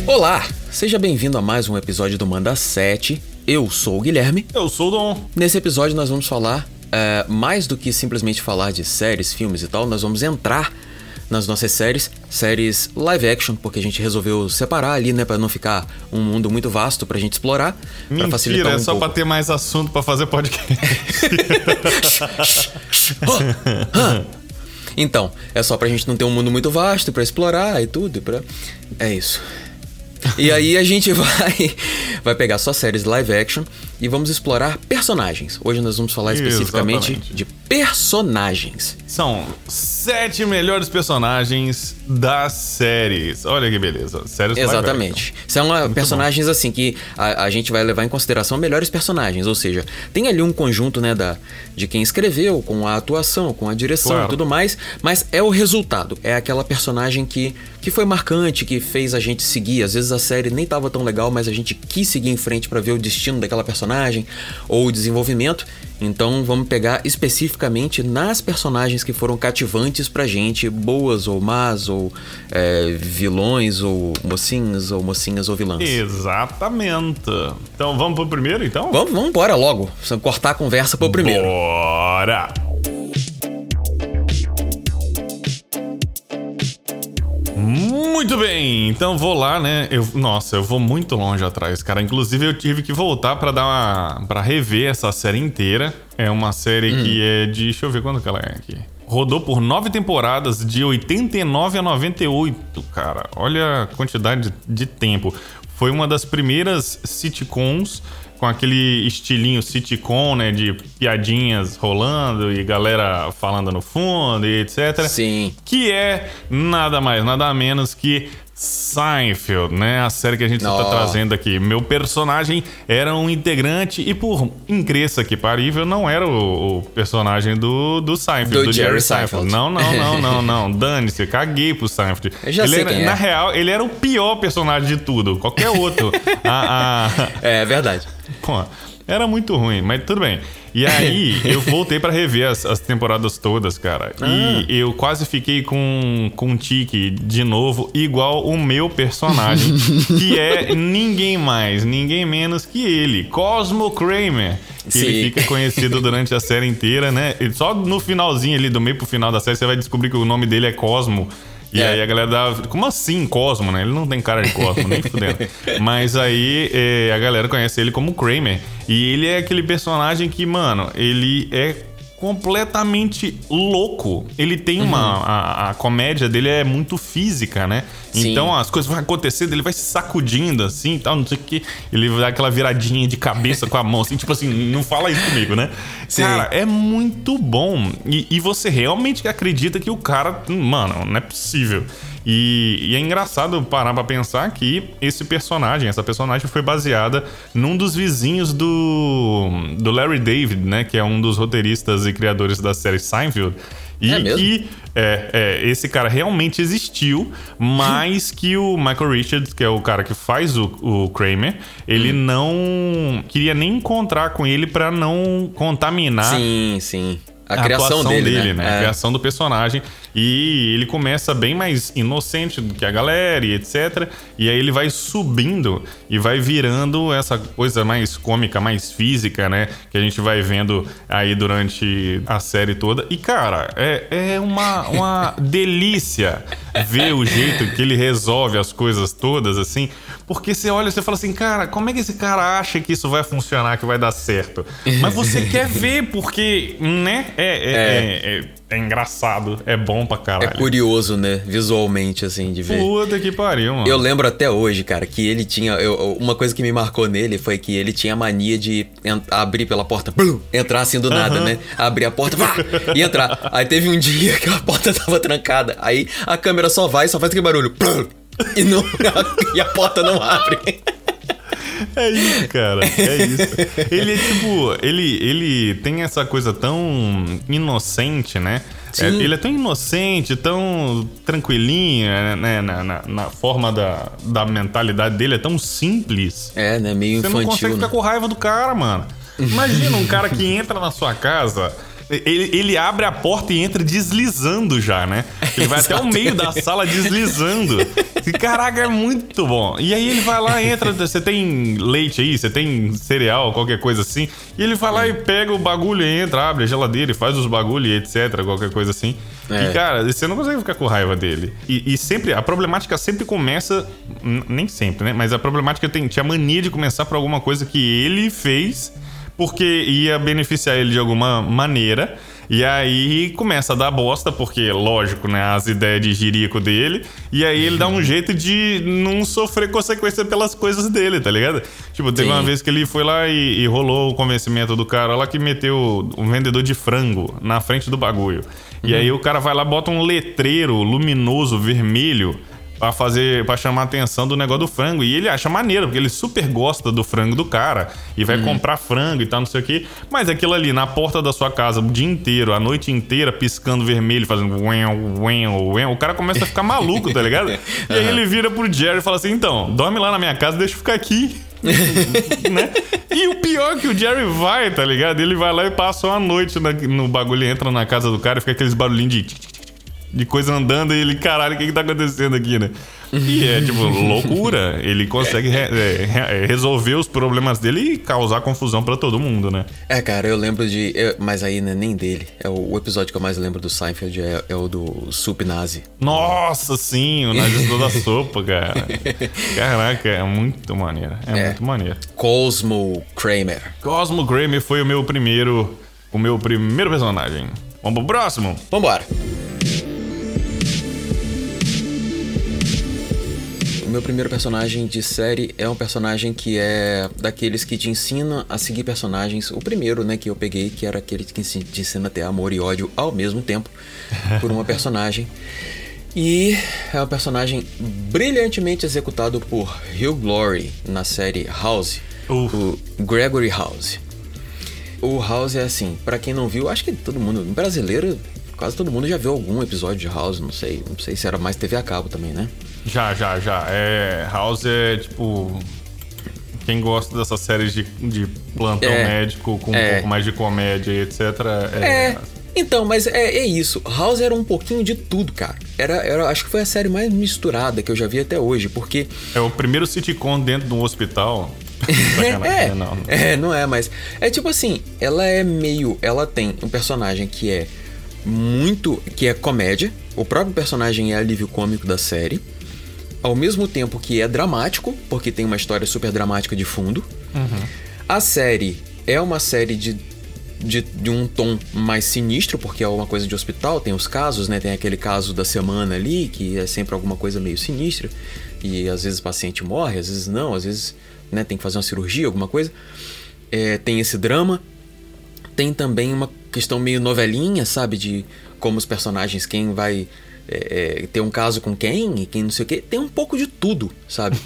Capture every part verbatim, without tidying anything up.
Olá, seja bem-vindo a mais um episódio do Manda sete. Eu sou o Guilherme. Eu sou o Dom. Nesse episódio nós vamos falar, é, mais do que simplesmente falar de séries, filmes e tal, nós vamos entrar nas nossas séries, séries live action, porque a gente resolveu separar ali, né, pra não ficar um mundo muito vasto pra gente explorar. Mentira, pra facilitar um é só pouco. pra ter mais assunto pra fazer podcast. Então, é só pra gente não ter um mundo muito vasto pra explorar e tudo, e pra... É isso. E aí a gente vai, vai pegar só séries live action e vamos explorar personagens. Hoje nós vamos falar especificamente Exatamente. de personagens. São sete melhores personagens das séries. Olha que beleza. Séries Exatamente. São uh, personagens bom. assim que a, a gente vai levar em consideração melhores personagens. Ou seja, tem ali um conjunto, né, da, de quem escreveu, com a atuação, com a direção Claro. e tudo mais. Mas é o resultado. É aquela personagem que, que foi marcante, que fez a gente seguir. Às vezes a série nem tava tão legal, mas a gente quis seguir em frente pra ver o destino daquela personagem ou o desenvolvimento. Então vamos pegar especificamente nas personagens que foram cativantes pra gente, boas ou más, ou é, vilões, ou mocinhos, ou mocinhas ou vilãs. Exatamente. Então vamos pro primeiro, então? Vamos, vamos embora logo, cortar a conversa pro primeiro. Bora! Muito bem, então vou lá, né? Eu, nossa, eu vou muito longe atrás, cara. Inclusive eu tive que voltar pra dar uma, para rever essa série inteira. É uma série hum. que é de, deixa eu ver quando que ela é aqui. Rodou por nove temporadas, de oitenta e nove a noventa e oito, cara. Olha a quantidade de tempo. Foi uma das primeiras sitcoms com aquele estilinho sitcom, né? De piadinhas rolando e galera falando no fundo e etcétera. Sim. Que é nada mais, nada menos que Seinfeld, né? A série que a gente Oh. está trazendo aqui. Meu personagem era um integrante e, por incrível que parível, não era o, o personagem do, do Seinfeld, Do do, Jerry Jerry Seinfeld. Seinfeld. Não, não, não, não, não. Dane-se, caguei pro Seinfeld. Eu já ele sei era, quem é. Na real, ele era o pior personagem de tudo. Qualquer outro. a, a... É verdade. Pô, era muito ruim, mas tudo bem. E aí, eu voltei pra rever as, as temporadas todas, cara. Ah. E eu quase fiquei com, com um tique de novo, igual o meu personagem, que é ninguém mais, ninguém menos que ele, Cosmo Kramer. Que Sim. ele fica conhecido durante a série inteira, né? E só no finalzinho ali, do meio pro final da série, você vai descobrir que o nome dele é Cosmo. E É. aí a galera dá... Como assim Cosmo, né? Ele não tem cara de Cosmo, nem fudendo. Mas aí é, a galera conhece ele como Kramer. E ele é aquele personagem que, mano, ele é completamente louco. Ele tem uma... A, a comédia dele é muito física, né? Sim. Então as coisas vão acontecendo, ele vai se sacudindo assim e tal, não sei o que. Ele dá aquela viradinha de cabeça com a mão, assim, tipo assim, não fala isso comigo, né? Sim. Cara, é muito bom. E, e você realmente acredita que o cara... Mano, não é possível. E, e é engraçado parar pra pensar que esse personagem, essa personagem foi baseada num dos vizinhos do, do Larry David, né? Que é um dos roteiristas e criadores da série Seinfeld. E É mesmo? que é, é, esse cara realmente existiu, mas que o Michael Richards, que é o cara que faz o, o Kramer, ele hum. não queria nem encontrar com ele pra não contaminar. Sim, sim. A, A criação atuação dele, dele, né? né? É. A criação do personagem. E ele começa bem mais inocente do que a galera e etcétera. E aí ele vai subindo e vai virando essa coisa mais cômica, mais física, né? Que a gente vai vendo aí durante a série toda. E, cara, é, é uma, uma delícia ver o jeito que ele resolve as coisas todas, assim. Porque você olha e você fala assim, cara, como é que esse cara acha que isso vai funcionar, que vai dar certo? Mas você quer ver porque, né? É, é, é. é, é engraçado, é bom pra caralho. É curioso, né? Visualmente, assim, de ver. Puta que pariu, mano. Eu lembro até hoje, cara, que ele tinha... Eu, uma coisa que me marcou nele foi que ele tinha a mania de ent- abrir pela porta, blum, entrar assim do nada, Uhum. né? Abrir a porta, vá, e entrar. Aí teve um dia que a porta tava trancada. Aí a câmera só vai, só faz aquele barulho. Blum, e, não, e a porta não abre. É isso, cara. É isso. Ele é tipo... Ele, ele tem essa coisa tão inocente, né? É, ele é tão inocente, tão tranquilinho, né? Na, na, na forma da, da mentalidade dele, é tão simples. É, né? Meio Você infantil. não consegue né? ficar com raiva do cara, mano. Imagina um cara que entra na sua casa Ele, ele abre a porta e entra deslizando já, né? Ele vai até o meio da sala deslizando. E, caraca, é muito bom. E aí ele vai lá, entra, você tem leite aí, você tem cereal, qualquer coisa assim. E ele vai lá e pega o bagulho e entra, abre a geladeira e faz os bagulhos e etc, qualquer coisa assim. É. E, cara, você não consegue ficar com raiva dele. E, e sempre, a problemática sempre começa, nem sempre, né? Mas a problemática tem, tinha mania de começar por alguma coisa que ele fez, porque ia beneficiar ele de alguma maneira. E aí começa a dar bosta, porque, lógico, né, as ideias de jirico dele. E aí ele dá um jeito de não sofrer consequência pelas coisas dele, tá ligado? Tipo, teve Sim. uma vez que ele foi lá e, e rolou o convencimento do cara lá que meteu um vendedor de frango na frente do bagulho. E uhum. aí o cara vai lá, bota um letreiro luminoso, vermelho, pra fazer, pra chamar a atenção do negócio do frango. E ele acha maneiro, porque ele super gosta do frango do cara e vai uhum. comprar frango e tal, não sei o quê. Mas aquilo ali na porta da sua casa o dia inteiro, a noite inteira, piscando vermelho, fazendo uéu, uéu, uéu, o cara começa a ficar maluco, tá ligado? E aí uhum. ele vira pro Jerry e fala assim: então, dorme lá na minha casa, deixa eu ficar aqui. Né? E o pior é que o Jerry vai, tá ligado? Ele vai lá e passa uma noite na, no bagulho, entra na casa do cara e fica aqueles barulhinhos de de coisa andando e ele, caralho, o que que tá acontecendo aqui, né? E é, tipo, loucura. Ele consegue re- é, resolver os problemas dele e causar confusão pra todo mundo, né? É, cara, eu lembro de... Eu, mas aí não é nem dele. É o, o episódio que eu mais lembro do Seinfeld é, é o do Soup Nazi. Nossa, sim, o nazista da sopa, cara. Caraca, é muito maneiro. É, é muito maneiro. Cosmo Kramer. Cosmo Kramer foi o meu primeiro... O meu primeiro personagem. Vamos pro próximo? Vambora. O meu primeiro personagem de série é um personagem que é daqueles que te ensina a seguir personagens. O primeiro, né, que eu peguei, que era aquele que te ensina a ter amor e ódio ao mesmo tempo por uma personagem. E é um personagem brilhantemente executado por Hugh Laurie na série House, Uf. o Gregory House. O House é assim, pra quem não viu, acho que todo mundo, brasileiro, quase todo mundo já viu algum episódio de House, não sei, não sei se era mais T V a cabo também, né? Já, já, já. É, House é tipo... Quem gosta dessas séries de, de plantão é, médico com é. um pouco mais de comédia e etcétera. É, é. Então, mas é, é isso. House era um pouquinho de tudo, cara. Era, era, acho que foi a série mais misturada que eu já vi até hoje, porque... É o primeiro sitcom dentro de um hospital. é, não, não. é, não é, mas... É tipo assim, ela é meio... Ela tem um personagem que é muito... Que é comédia. O próprio personagem é alívio cômico da série. Ao mesmo tempo que é dramático, porque tem uma história super dramática de fundo. Uhum. A série é uma série de, de, de um tom mais sinistro, porque é uma coisa de hospital, tem os casos, né? Tem aquele caso da semana ali, que é sempre alguma coisa meio sinistra. E às vezes o paciente morre, às vezes não, às vezes, né, tem que fazer uma cirurgia, alguma coisa. É, tem esse drama. Tem também uma questão meio novelinha, sabe? De como os personagens, quem vai... É, é, ter um caso com quem e quem não sei o que, tem um pouco de tudo, sabe?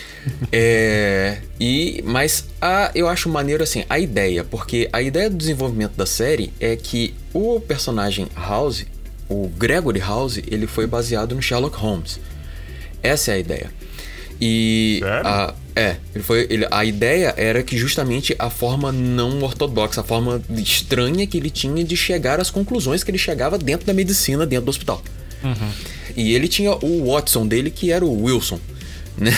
é, e, mas a, eu acho maneiro assim, a ideia, porque a ideia do desenvolvimento da série é que o personagem House, o Gregory House, ele foi baseado no Sherlock Holmes. Essa é a ideia. E Sério? A, é, ele foi, ele, a ideia era que justamente a forma não ortodoxa, a forma estranha que ele tinha de chegar às conclusões que ele chegava dentro da medicina, dentro do hospital. Uhum. E ele tinha o Watson dele, que era o Wilson, né?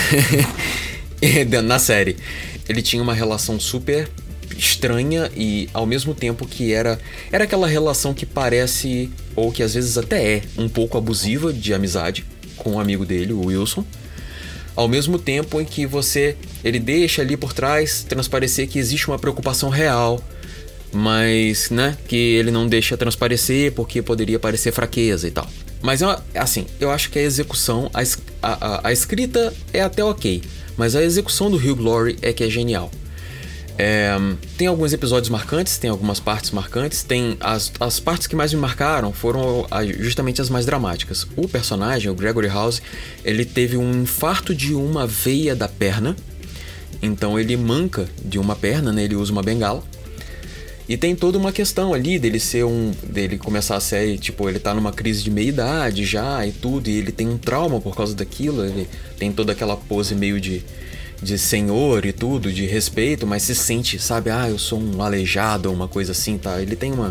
Na série. Ele tinha uma relação super estranha e ao mesmo tempo que era era aquela relação que parece, ou que às vezes até é, um pouco abusiva de amizade com um amigo dele, o Wilson. Ao mesmo tempo em que você, ele deixa ali por trás transparecer que existe uma preocupação real, mas, né, que ele não deixa transparecer porque poderia parecer fraqueza e tal. Mas, assim, eu acho que a execução, a, a, a escrita é até ok, mas a execução do Hugh Laurie é que é genial. É, tem alguns episódios marcantes, tem algumas partes marcantes, tem as, as partes que mais me marcaram foram justamente as mais dramáticas. O personagem, o Gregory House, ele teve um infarto de uma veia da perna, então ele manca de uma perna, né, ele usa uma bengala. E tem toda uma questão ali dele ser um... dele começar a ser, tipo, ele tá numa crise de meia-idade já e tudo, e ele tem um trauma por causa daquilo, ele tem toda aquela pose meio de, de senhor e tudo, de respeito, mas se sente, sabe, ah, eu sou um aleijado ou uma coisa assim, tá? Ele tem uma...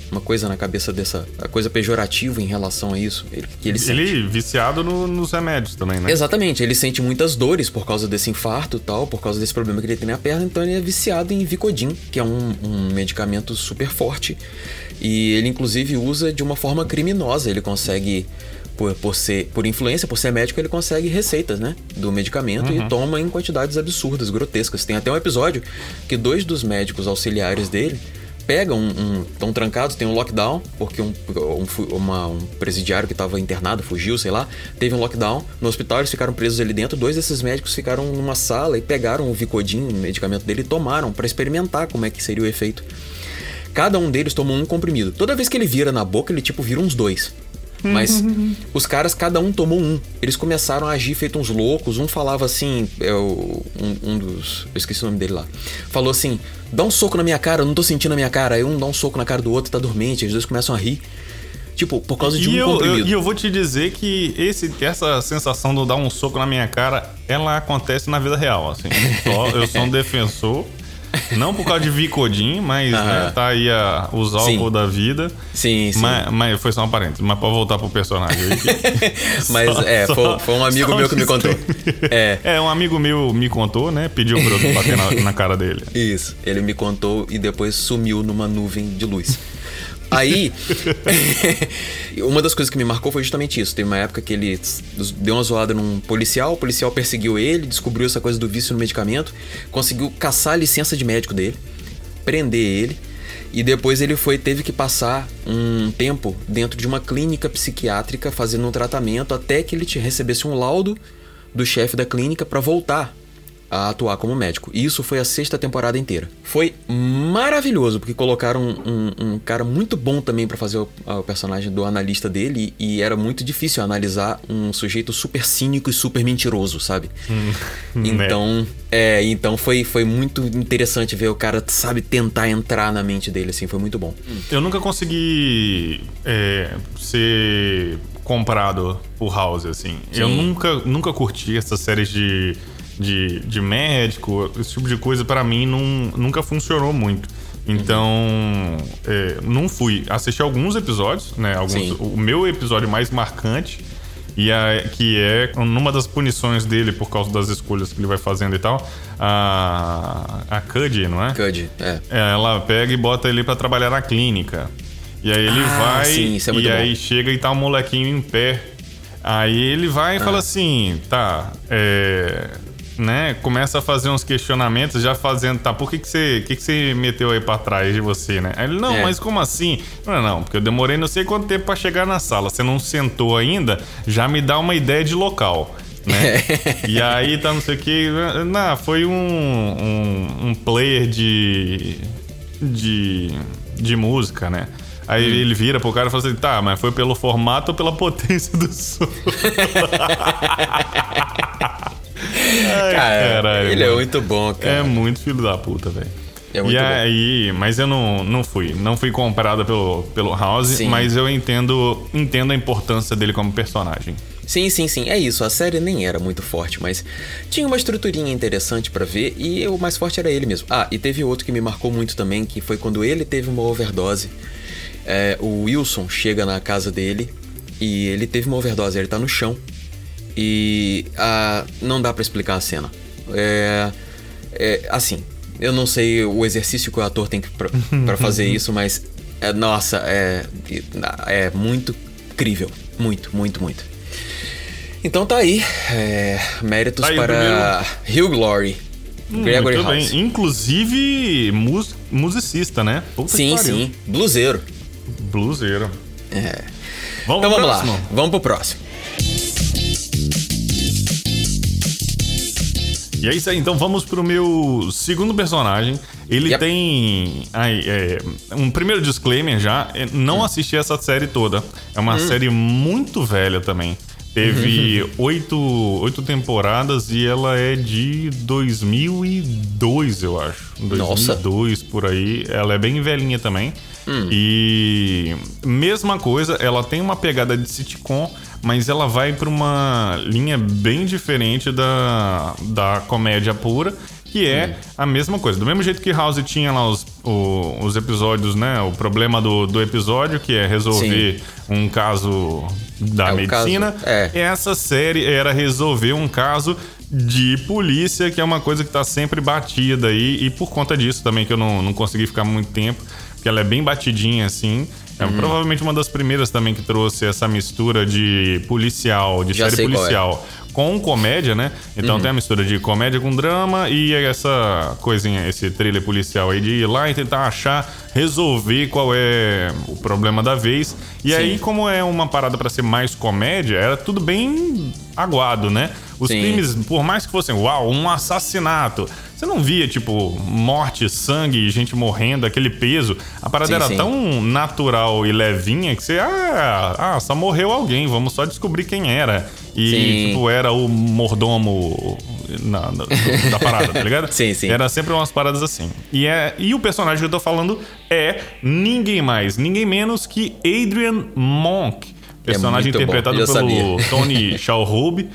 uma coisa na cabeça dessa... A coisa pejorativa em relação a isso. Ele, que ele, ele sente. viciado no, nos remédios também, né? Exatamente. Ele sente muitas dores por causa desse infarto e tal, por causa desse problema que ele tem na perna. Então ele é viciado em Vicodin, que é um, um medicamento super forte. E ele, inclusive, usa de uma forma criminosa. Ele consegue... Por, por, ser, por influência, por ser médico, ele consegue receitas, né, do medicamento uhum. e toma em quantidades absurdas, grotescas. Tem até um episódio que dois dos médicos auxiliares dele pegam um... Estão um, trancados, tem um lockdown, porque um, um, uma, um presidiário que estava internado, fugiu, sei lá, teve um lockdown. No hospital eles ficaram presos ali dentro. Dois desses médicos ficaram numa sala e pegaram o Vicodin, o medicamento dele, e tomaram para experimentar como é que seria o efeito. Cada um deles tomou um comprimido. Toda vez que ele vira na boca, ele tipo vira uns dois. Mas os caras, cada um tomou um. Eles começaram a agir feito uns loucos. Um falava assim, é, um, um dos... Eu esqueci o nome dele lá. Falou assim, dá um soco na minha cara, eu não tô sentindo a minha cara. Aí um dá um soco na cara do outro, tá dormente. Os dois começam a rir. Tipo, por causa de e um eu, comprimido. Eu, e eu vou te dizer que esse, essa sensação de dar um soco na minha cara, ela acontece na vida real, assim. Eu sou um defensor... Não por causa de Vicodin, mas uh-huh. né, tá aí a, os álcool da vida. Sim, sim. Mas, mas foi só um parênteses, mas pode voltar pro personagem. Mas só, é, foi, foi um amigo meu que me contou. É. é, um amigo meu me contou, né? Pediu pra eu bater na, na cara dele. Isso, ele me contou e depois sumiu numa nuvem de luz. Aí, uma das coisas que me marcou foi justamente isso. Teve uma época que ele deu uma zoada num policial, o policial perseguiu ele, descobriu essa coisa do vício no medicamento, conseguiu caçar a licença de médico dele, prender ele, e depois ele foi, teve que passar um tempo dentro de uma clínica psiquiátrica fazendo um tratamento até que ele recebesse um laudo do chefe da clínica para voltar a atuar como médico. E isso foi a sexta temporada inteira. Foi maravilhoso, porque colocaram um, um, um cara muito bom também pra fazer o, o personagem do analista dele, e era muito difícil analisar um sujeito super cínico e super mentiroso, sabe? Hum, então, né? é, então foi, foi muito interessante ver o cara, sabe, tentar entrar na mente dele, assim, foi muito bom. Eu nunca consegui é, ser comprado por House, assim. Sim. Eu nunca, nunca curti essas séries de De, de médico, esse tipo de coisa pra mim não, nunca funcionou muito. Então, uhum. é, não fui. Assisti alguns episódios, né? Alguns, o meu episódio mais marcante, e a, que é numa das punições dele por causa das escolhas que ele vai fazendo e tal, a, a Cuddy, não é? Cuddy, é. Ela pega e bota ele pra trabalhar na clínica. E aí ele ah, vai, sim, isso é muito e bom. Aí chega e tá um molequinho em pé. Aí ele vai e ah. fala assim, tá, é... né, começa a fazer uns questionamentos, já fazendo, tá, por que que você, que que você meteu aí pra trás de você, né? Aí ele, não, é. mas como assim? Não, não, porque eu demorei não sei quanto tempo pra chegar na sala, você não sentou ainda, já me dá uma ideia de local, né? E aí tá não sei o que, não, foi um, um, um player de, de, de música, né? Aí hum. ele vira pro cara e fala assim, tá, mas foi pelo formato ou pela potência do som? Ai, cara, caralho, ele mano. é muito bom, cara. É muito filho da puta, velho. É muito e bom. aí, mas eu não, não fui. Não fui comprado pelo, pelo House, sim. mas eu entendo, entendo a importância dele como personagem. Sim, sim, sim. É isso. A série nem era muito forte, mas tinha uma estruturinha interessante pra ver e o mais forte era ele mesmo. Ah, e teve outro que me marcou muito também, que foi quando ele teve uma overdose. É, o Wilson chega na casa dele e ele teve uma overdose. Ele tá no chão. E ah, não dá pra explicar a cena. É, é, assim, eu não sei o exercício que o ator tem que pra, pra fazer isso, mas é, nossa, é, é muito incrível. Muito, muito, muito. Então tá aí. É, méritos tá aí para Hugh Laurie. Hum, Gregory muito House. Bem. Inclusive mus, musicista, né? Puta sim, sim. Bluseiro. Bluseiro. É. Vamos então vamos próximo? lá. Vamos pro próximo. E é isso aí, então vamos pro meu segundo personagem. Ele yep. tem aí, é, um primeiro disclaimer já, não hum. assisti essa série toda. É uma hum. série muito velha também. Teve oito, oito temporadas e ela é de dois mil e dois, eu acho. Nossa. dois mil e dois, por aí. Ela é bem velhinha também. Hum. E mesma coisa, ela tem uma pegada de sitcom, mas ela vai para uma linha bem diferente da, da comédia pura, que é hum. a mesma coisa. Do mesmo jeito que House tinha lá os, o, os episódios, né? O problema do, do episódio, que é resolver Sim. um caso da é, medicina. Caso, é. Essa série era resolver um caso de polícia, que é uma coisa que tá sempre batida aí. E por conta disso também, que eu não, não consegui ficar muito tempo, porque ela é bem batidinha, assim. É uhum. provavelmente uma das primeiras também que trouxe essa mistura de policial, de Já série policial é. com comédia, né? Então uhum. tem a mistura de comédia com drama e essa coisinha, esse thriller policial aí de ir lá e tentar achar, resolver qual é o problema da vez. E Sim. aí, como é uma parada pra ser mais comédia, era tudo bem aguado, né? Os Sim. crimes, por mais que fossem, uau, um assassinato, você não via, tipo, morte, sangue, gente morrendo, aquele peso. A parada sim, era sim. tão natural e levinha que você, ah, ah, só morreu alguém, vamos só descobrir quem era. E, sim. tipo, era o mordomo na, na, da parada, tá ligado? Sim, sim. Era sempre umas paradas assim. E, é, e o personagem que eu tô falando é ninguém mais, ninguém menos que Adrian Monk. Personagem é interpretado pelo sabia. Tony Shalhoub,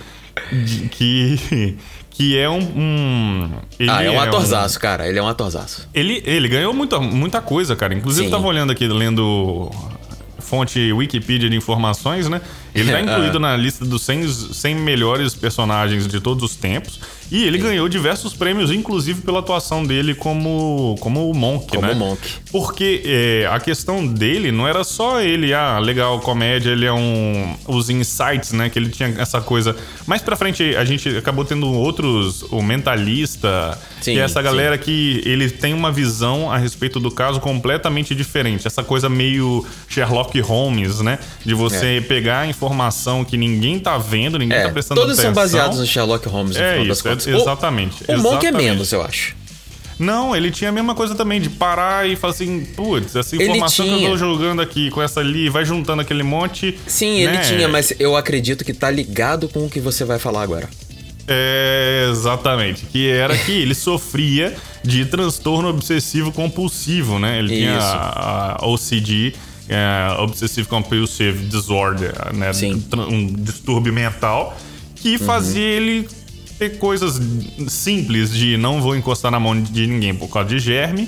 que... Que é um... um ele ah, é um atorzaço, um, cara. Ele é um atorzaço. Ele, ele ganhou muita, muita coisa, cara. Inclusive, Sim. eu tava olhando aqui, lendo fonte Wikipedia de informações, né? Ele tá incluído ah. na lista dos cem, cem melhores personagens de todos os tempos. E ele Sim. ganhou diversos prêmios, inclusive pela atuação dele como, como o Monk, como né? Como Monk. Porque é, a questão dele não era só ele, ah, legal, comédia, ele é um... Os insights, né? Que ele tinha essa coisa... Mais pra frente, a gente acabou tendo outros... O Mentalista, sim, que é essa galera sim. que ele tem uma visão a respeito do caso completamente diferente. Essa coisa meio Sherlock Holmes, né? De você é. pegar a informação que ninguém tá vendo, ninguém é, tá prestando todos atenção. Todos são baseados no Sherlock Holmes, no é final isso, das contas. É, exatamente. O, o Monk é exatamente. menos, eu acho. Não, ele tinha a mesma coisa também, de parar e falar assim, putz, essa informação que eu tô jogando aqui com essa ali, vai juntando aquele monte. Sim, né? ele tinha, mas eu acredito que tá ligado com o que você vai falar agora. É, exatamente. Que era que ele sofria de transtorno obsessivo compulsivo, né? Ele Isso. tinha a, a O C D, é, Obsessive Compulsive Disorder, né? Sim. Um distúrbio mental que fazia uhum. ele ter coisas simples de não vou encostar na mão de ninguém por causa de germe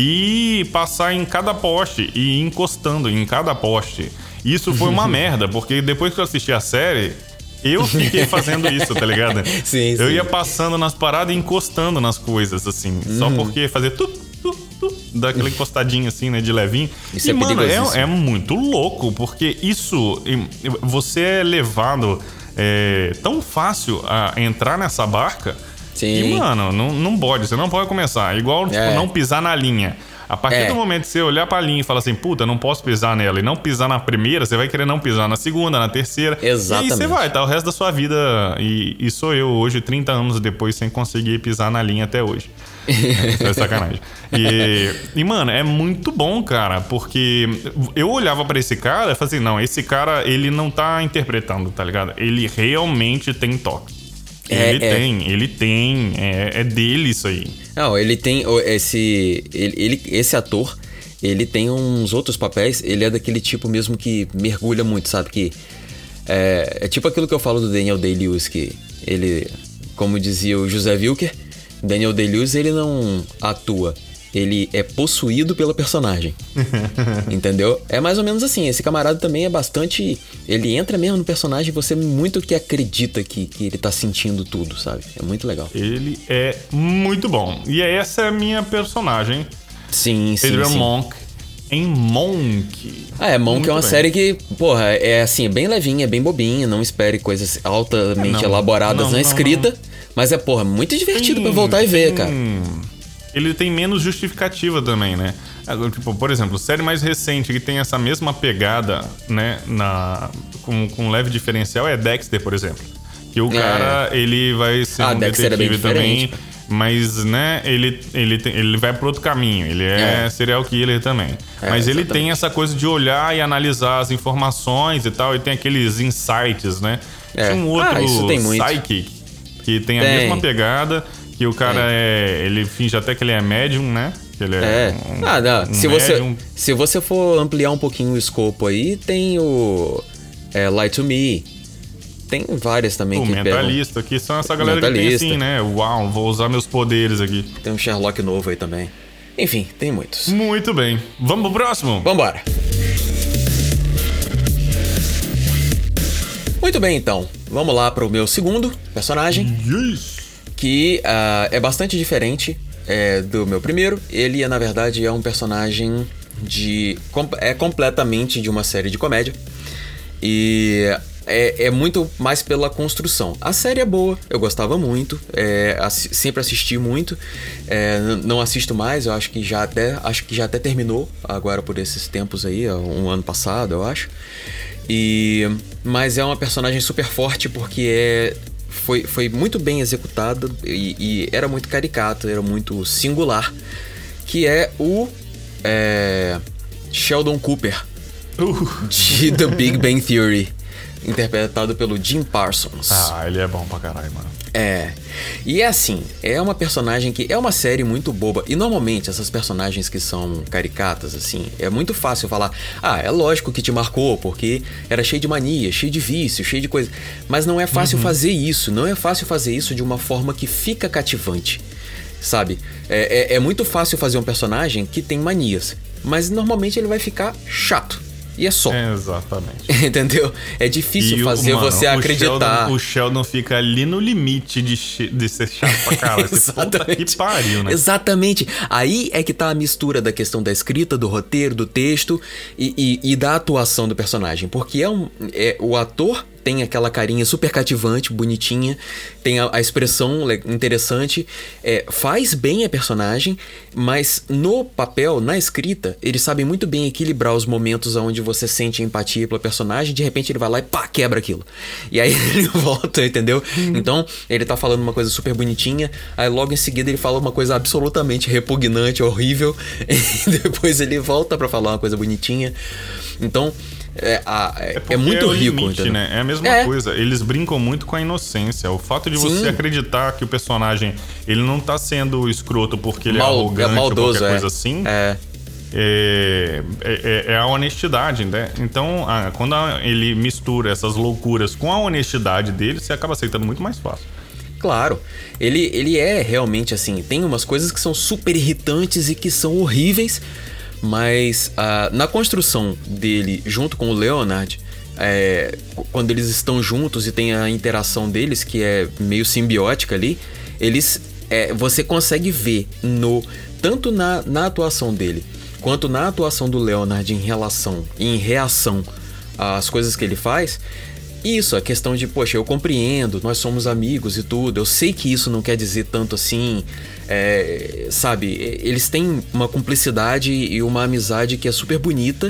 e passar em cada poste e ir encostando em cada poste. Isso foi uma merda, porque depois que eu assisti a série, eu fiquei fazendo isso, tá ligado? Sim, eu sim. ia passando nas paradas e encostando nas coisas, assim. Uhum. Só porque fazer tu, tu, tu, dar aquela encostadinha assim, né, de levinho. Isso e, é mano, é, é muito louco, porque isso... Você é levado... É tão fácil a entrar nessa barca Sim. que, mano, não, não pode, você não pode começar. Igual, tipo, é. não pisar na linha. A partir é. do momento que você olhar pra linha e falar assim, puta, não posso pisar nela, e não pisar na primeira, você vai querer não pisar na segunda, na terceira. Exatamente. E aí você vai, tá o resto da sua vida. E, e sou eu hoje, trinta anos depois, sem conseguir pisar na linha até hoje. Isso é sacanagem. E, e, mano, é muito bom, cara, porque eu olhava pra esse cara e falei assim, não, esse cara, ele não tá interpretando, tá ligado? Ele realmente tem toque. É, ele é. tem, ele tem, é, é dele isso aí. Não, ele tem esse, ele, ele, esse ator, ele tem uns outros papéis, ele é daquele tipo mesmo que mergulha muito, sabe? Que é, é tipo aquilo que eu falo do Daniel Day-Lewis, que ele, como dizia o José Wilker, Daniel Day-Lewis, ele não atua, ele é possuído pela personagem. Entendeu? É mais ou menos assim. Esse camarada também é bastante... Ele entra mesmo no personagem e você muito que acredita que, que ele tá sentindo tudo, sabe? É muito legal. Ele é muito bom. E essa é a minha personagem. Sim, sim, Adrian sim. Monk em Monk. Ah, é, Monk muito é uma bem. série que, porra, é assim, é bem levinha, é bem bobinha. Não espere coisas altamente não, elaboradas não, na não, escrita. Não. Mas é, porra, muito divertido tem, pra voltar e ver, tem... cara. Ele tem menos justificativa também, né? Tipo, por exemplo, série mais recente que tem essa mesma pegada, né? Na, com, com um leve diferencial é Dexter, por exemplo. Que o é. cara, ele vai ser ah, um Dexter detetive é bem também, mas, né, ele, ele, tem, ele vai pro outro caminho. Ele é, é. serial killer também. É, mas ele exatamente. tem essa coisa de olhar e analisar as informações e tal, e tem aqueles insights, né? É. Tem um outro ah, isso tem muito. Psychic, que tem a tem. mesma pegada... Que o cara é. é... Ele finge até que ele é médium, né? Que ele é. é. Um, ah, não. Um se, você, se você for ampliar um pouquinho o escopo aí, tem o. É, Lie to Me. Tem tem várias também o que Mentalista, pegam. que são essa galera que tem assim, né? Uau, vou usar meus poderes aqui. Tem um Sherlock novo aí também. Enfim, tem muitos. Muito bem. Vamos pro próximo? Vambora. Muito bem, então. Vamos lá pro meu segundo personagem. Yes. Que uh, é bastante diferente é, do meu primeiro. Ele, na verdade, é um personagem de... É completamente de uma série de comédia. E... É, é muito mais pela construção. A série é boa, eu gostava muito, é, assi- sempre assisti muito, é, n- não assisto mais, eu acho que já até acho que já até terminou agora por esses tempos aí, um ano passado, eu acho. E mas é uma personagem super forte porque é foi, foi muito bem executada e, e era muito caricata, era muito singular, que é o é, Sheldon Cooper Uh. de The Big Bang Theory. Interpretado pelo Jim Parsons. Ah, ele é bom pra caralho, mano. É. E é assim, é uma personagem que... É uma série muito boba. E normalmente essas personagens que são caricatas, assim, é muito fácil falar... Ah, é lógico que te marcou, porque era cheio de mania, cheio de vício, cheio de coisa. Mas não é fácil uhum. fazer isso. Não é fácil fazer isso de uma forma que fica cativante. Sabe? É, é, é muito fácil fazer um personagem que tem manias. Mas normalmente ele vai ficar chato. E é só. É, exatamente. Entendeu? É difícil e fazer o, mano, você acreditar. O Sheldon, o Sheldon fica ali no limite de, de ser chato pra caralho. Puta que pariu, né? Exatamente. Aí é que tá a mistura da questão da escrita, do roteiro, do texto e, e, e da atuação do personagem. Porque é um, é, o ator tem aquela carinha super cativante, bonitinha, tem a, a expressão interessante, é, faz bem a personagem, mas no papel, na escrita, eles sabem muito bem equilibrar os momentos onde você sente empatia pelo personagem, de repente ele vai lá e pá, quebra aquilo. E aí ele volta, entendeu? Então, ele tá falando uma coisa super bonitinha, aí logo em seguida ele fala uma coisa absolutamente repugnante, horrível, e depois ele volta pra falar uma coisa bonitinha. Então... É, a, é, é muito é o rico, limite, né? É a mesma é. coisa. Eles brincam muito com a inocência. O fato de Sim. você acreditar que o personagem ele não tá sendo escroto porque ele Mal, é arrogante é maldoso, ou qualquer é. coisa assim. É. É, é, é a honestidade, né? Então, a, quando a, ele mistura essas loucuras com a honestidade dele, você acaba aceitando muito mais fácil. Claro, ele, ele é realmente assim. Tem umas coisas que são super irritantes e que são horríveis. Mas uh, na construção dele junto com o Leonard, é, quando eles estão juntos e tem a interação deles, que é meio simbiótica ali, eles, é, você consegue ver no, tanto na, na atuação dele quanto na atuação do Leonard em relação, em reação às coisas que ele faz. Isso, a questão de, poxa, eu compreendo, nós somos amigos e tudo, eu sei que isso não quer dizer tanto assim, é, sabe? Eles têm uma cumplicidade e uma amizade que é super bonita,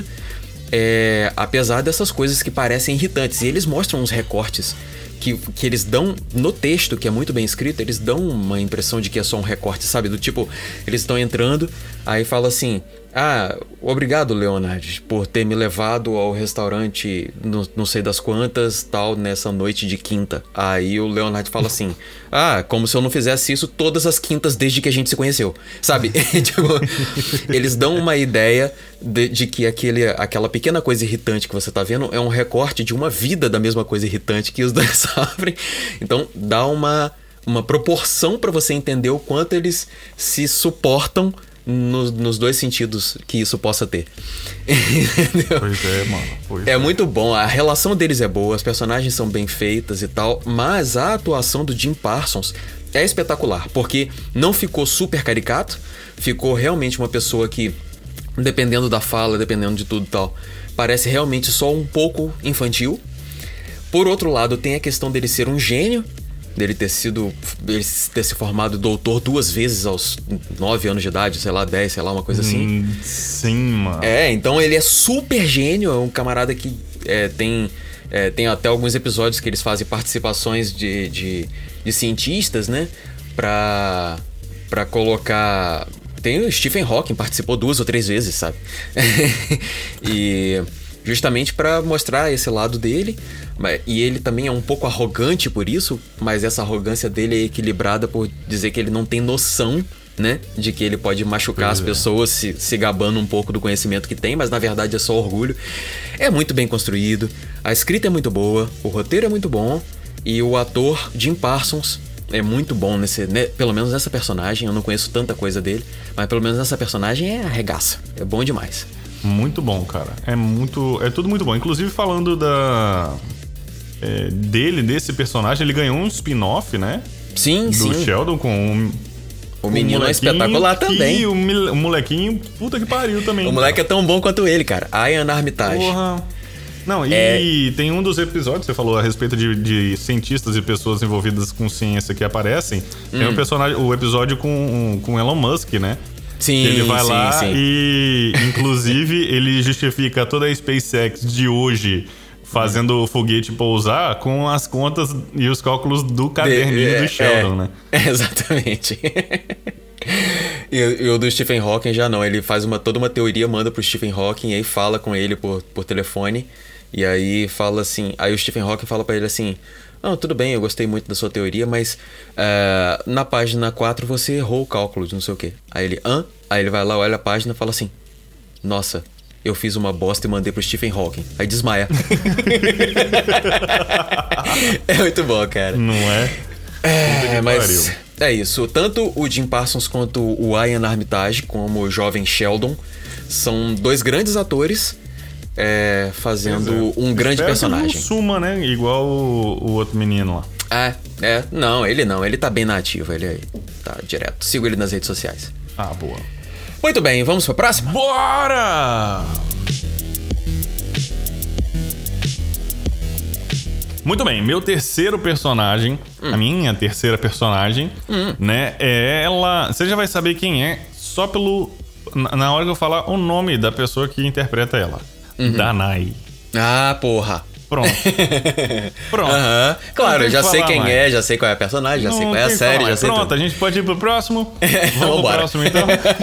é, apesar dessas coisas que parecem irritantes. E eles mostram uns recortes que, que eles dão no texto, que é muito bem escrito, eles dão uma impressão de que é só um recorte, sabe? Do tipo, eles estão entrando, aí fala assim... Ah, obrigado, Leonard, por ter me levado ao restaurante não, não sei das quantas, tal, nessa noite de quinta. Aí o Leonard fala assim, ah, como se eu não fizesse isso todas as quintas desde que a gente se conheceu, sabe? Tipo, eles dão uma ideia de, de que aquele, aquela pequena coisa irritante que você tá vendo é um recorte de uma vida da mesma coisa irritante que os dois sofrem. Então, dá uma, uma proporção pra você entender o quanto eles se suportam Nos, nos dois sentidos que isso possa ter. Pois é, mano. Pois é, é muito bom. A relação deles é boa, as personagens são bem feitas e tal, mas a atuação do Jim Parsons é espetacular, porque não ficou super caricato, ficou realmente uma pessoa que, dependendo da fala, dependendo de tudo e tal, parece realmente só um pouco infantil. Por outro lado, tem a questão dele ser um gênio, dele ter sido, dele ter se formado doutor duas vezes aos nove anos de idade, sei lá, dez, sei lá, uma coisa assim. Hum, sim, mano. É, então ele é super gênio, é um camarada que é, tem, é, tem até alguns episódios que eles fazem participações de, de, de cientistas, né, pra, pra colocar... Tem o Stephen Hawking, participou duas ou três vezes, sabe? E... justamente para mostrar esse lado dele, e ele também é um pouco arrogante por isso, mas essa arrogância dele é equilibrada por dizer que ele não tem noção, né, de que ele pode machucar pois as é. pessoas se, se gabando um pouco do conhecimento que tem, mas na verdade é só orgulho. É muito bem construído, a escrita é muito boa, o roteiro é muito bom, E o ator Jim Parsons é muito bom nesse, né, pelo menos nessa personagem. Eu não conheço tanta coisa dele, mas pelo menos nessa personagem é arregaça. É bom demais. Muito bom, cara. É muito, é tudo muito bom. Inclusive falando da é, dele, desse personagem, ele ganhou um spin-off, né? Sim, do sim. Do Sheldon com um, o menino é espetacular também. E o, o molequinho, puta que pariu também. O moleque cara. é tão bom quanto ele, cara. Ian Armitage. Porra. Não, e é... tem um dos episódios, você falou a respeito de, de cientistas e pessoas envolvidas com ciência que aparecem. Hum. Tem um personagem, o episódio com, com Elon Musk, né? Sim, ele vai sim, lá sim. e, inclusive, ele justifica toda a SpaceX de hoje fazendo o foguete pousar com as contas e os cálculos do caderninho de, do Sheldon, é, né? É, exatamente. E, e o do Stephen Hawking já não. Ele faz uma, toda uma teoria, manda pro Stephen Hawking e aí fala com ele por, por telefone. E aí fala assim... Aí o Stephen Hawking fala pra ele assim... Não, tudo bem, eu gostei muito da sua teoria, mas uh, na página quatro você errou o cálculo de não sei o quê. Aí ele, hã? Aí ele vai lá, olha a página e fala assim... Nossa, eu fiz uma bosta e mandei pro Stephen Hawking. Aí desmaia. É muito bom, cara. Não é? É, mas é isso. Tanto o Jim Parsons quanto o Ian Armitage, como o jovem Sheldon, são dois grandes atores é, fazendo é. um grande Espero personagem. Que não suma, né? Igual o, o outro menino lá. É, é. Não, ele não. Ele tá bem na ativa. Ele tá direto. Sigo ele nas redes sociais. Ah, boa. Muito bem, vamos pra próxima? Bora! Muito bem, meu terceiro personagem, hum. a minha terceira personagem, hum. né, é ela... Você já vai saber quem é só pelo... Na hora que eu falar o nome da pessoa que interpreta ela. Uhum. Danai. Ah, porra. Pronto. Pronto. Uhum. Claro, eu já sei quem mais. é, já sei qual é a personagem, já Não sei qual é a série, já sei Pronto, tudo. A gente pode ir pro próximo? Vamos pro próximo, então?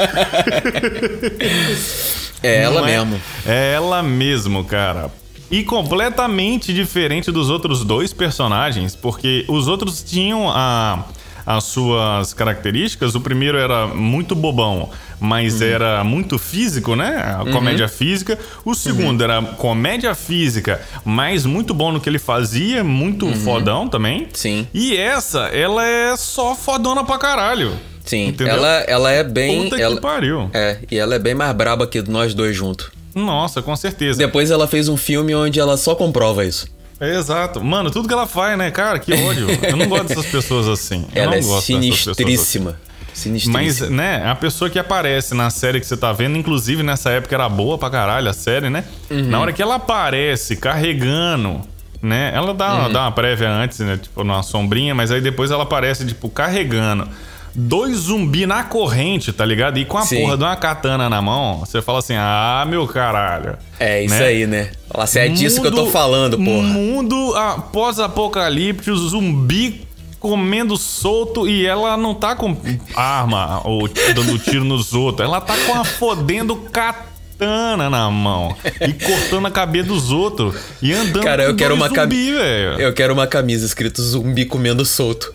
É ela Não mesmo. É, é ela mesmo, cara. E completamente diferente dos outros dois personagens, porque os outros tinham a, as suas características. O primeiro era muito bobão, mas uhum. era muito físico, né? A comédia uhum. física. O segundo uhum. era comédia física, mas muito bom no que ele fazia, muito uhum. fodão também. Sim. E essa, ela é só fodona pra caralho. Sim, ela, ela é bem... Puta ela, que pariu. É, e ela é bem mais braba que nós dois juntos. Nossa, com certeza. Depois ela fez um filme onde ela só comprova isso. É, exato. Mano, tudo que ela faz, né? Cara, que ódio. Eu não gosto dessas pessoas assim. Eu ela não é gosto sinistríssima. Dessas pessoas assim. Sinistríssima. Mas, né, a pessoa que aparece na série que você tá vendo, inclusive nessa época era boa pra caralho a série, né? Uhum. Na hora que ela aparece carregando, né? Ela dá, uhum. dá uma prévia antes, né? Tipo, numa sombrinha, mas aí depois ela aparece, tipo, carregando dois zumbi na corrente, tá ligado? E com a Sim. porra de uma katana na mão, você fala assim, ah, meu caralho. É isso né? aí, né? Fala assim, é disso mundo, que eu tô falando, porra. Mundo pós-apocalíptico, zumbi comendo solto e ela não tá com arma ou dando tiro nos outros. Ela tá com a fodendo katana na mão e cortando a cabeça dos outros e andando Cara, eu com quero dois uma zumbi, cam... velho. Eu quero uma camisa escrito zumbi comendo solto.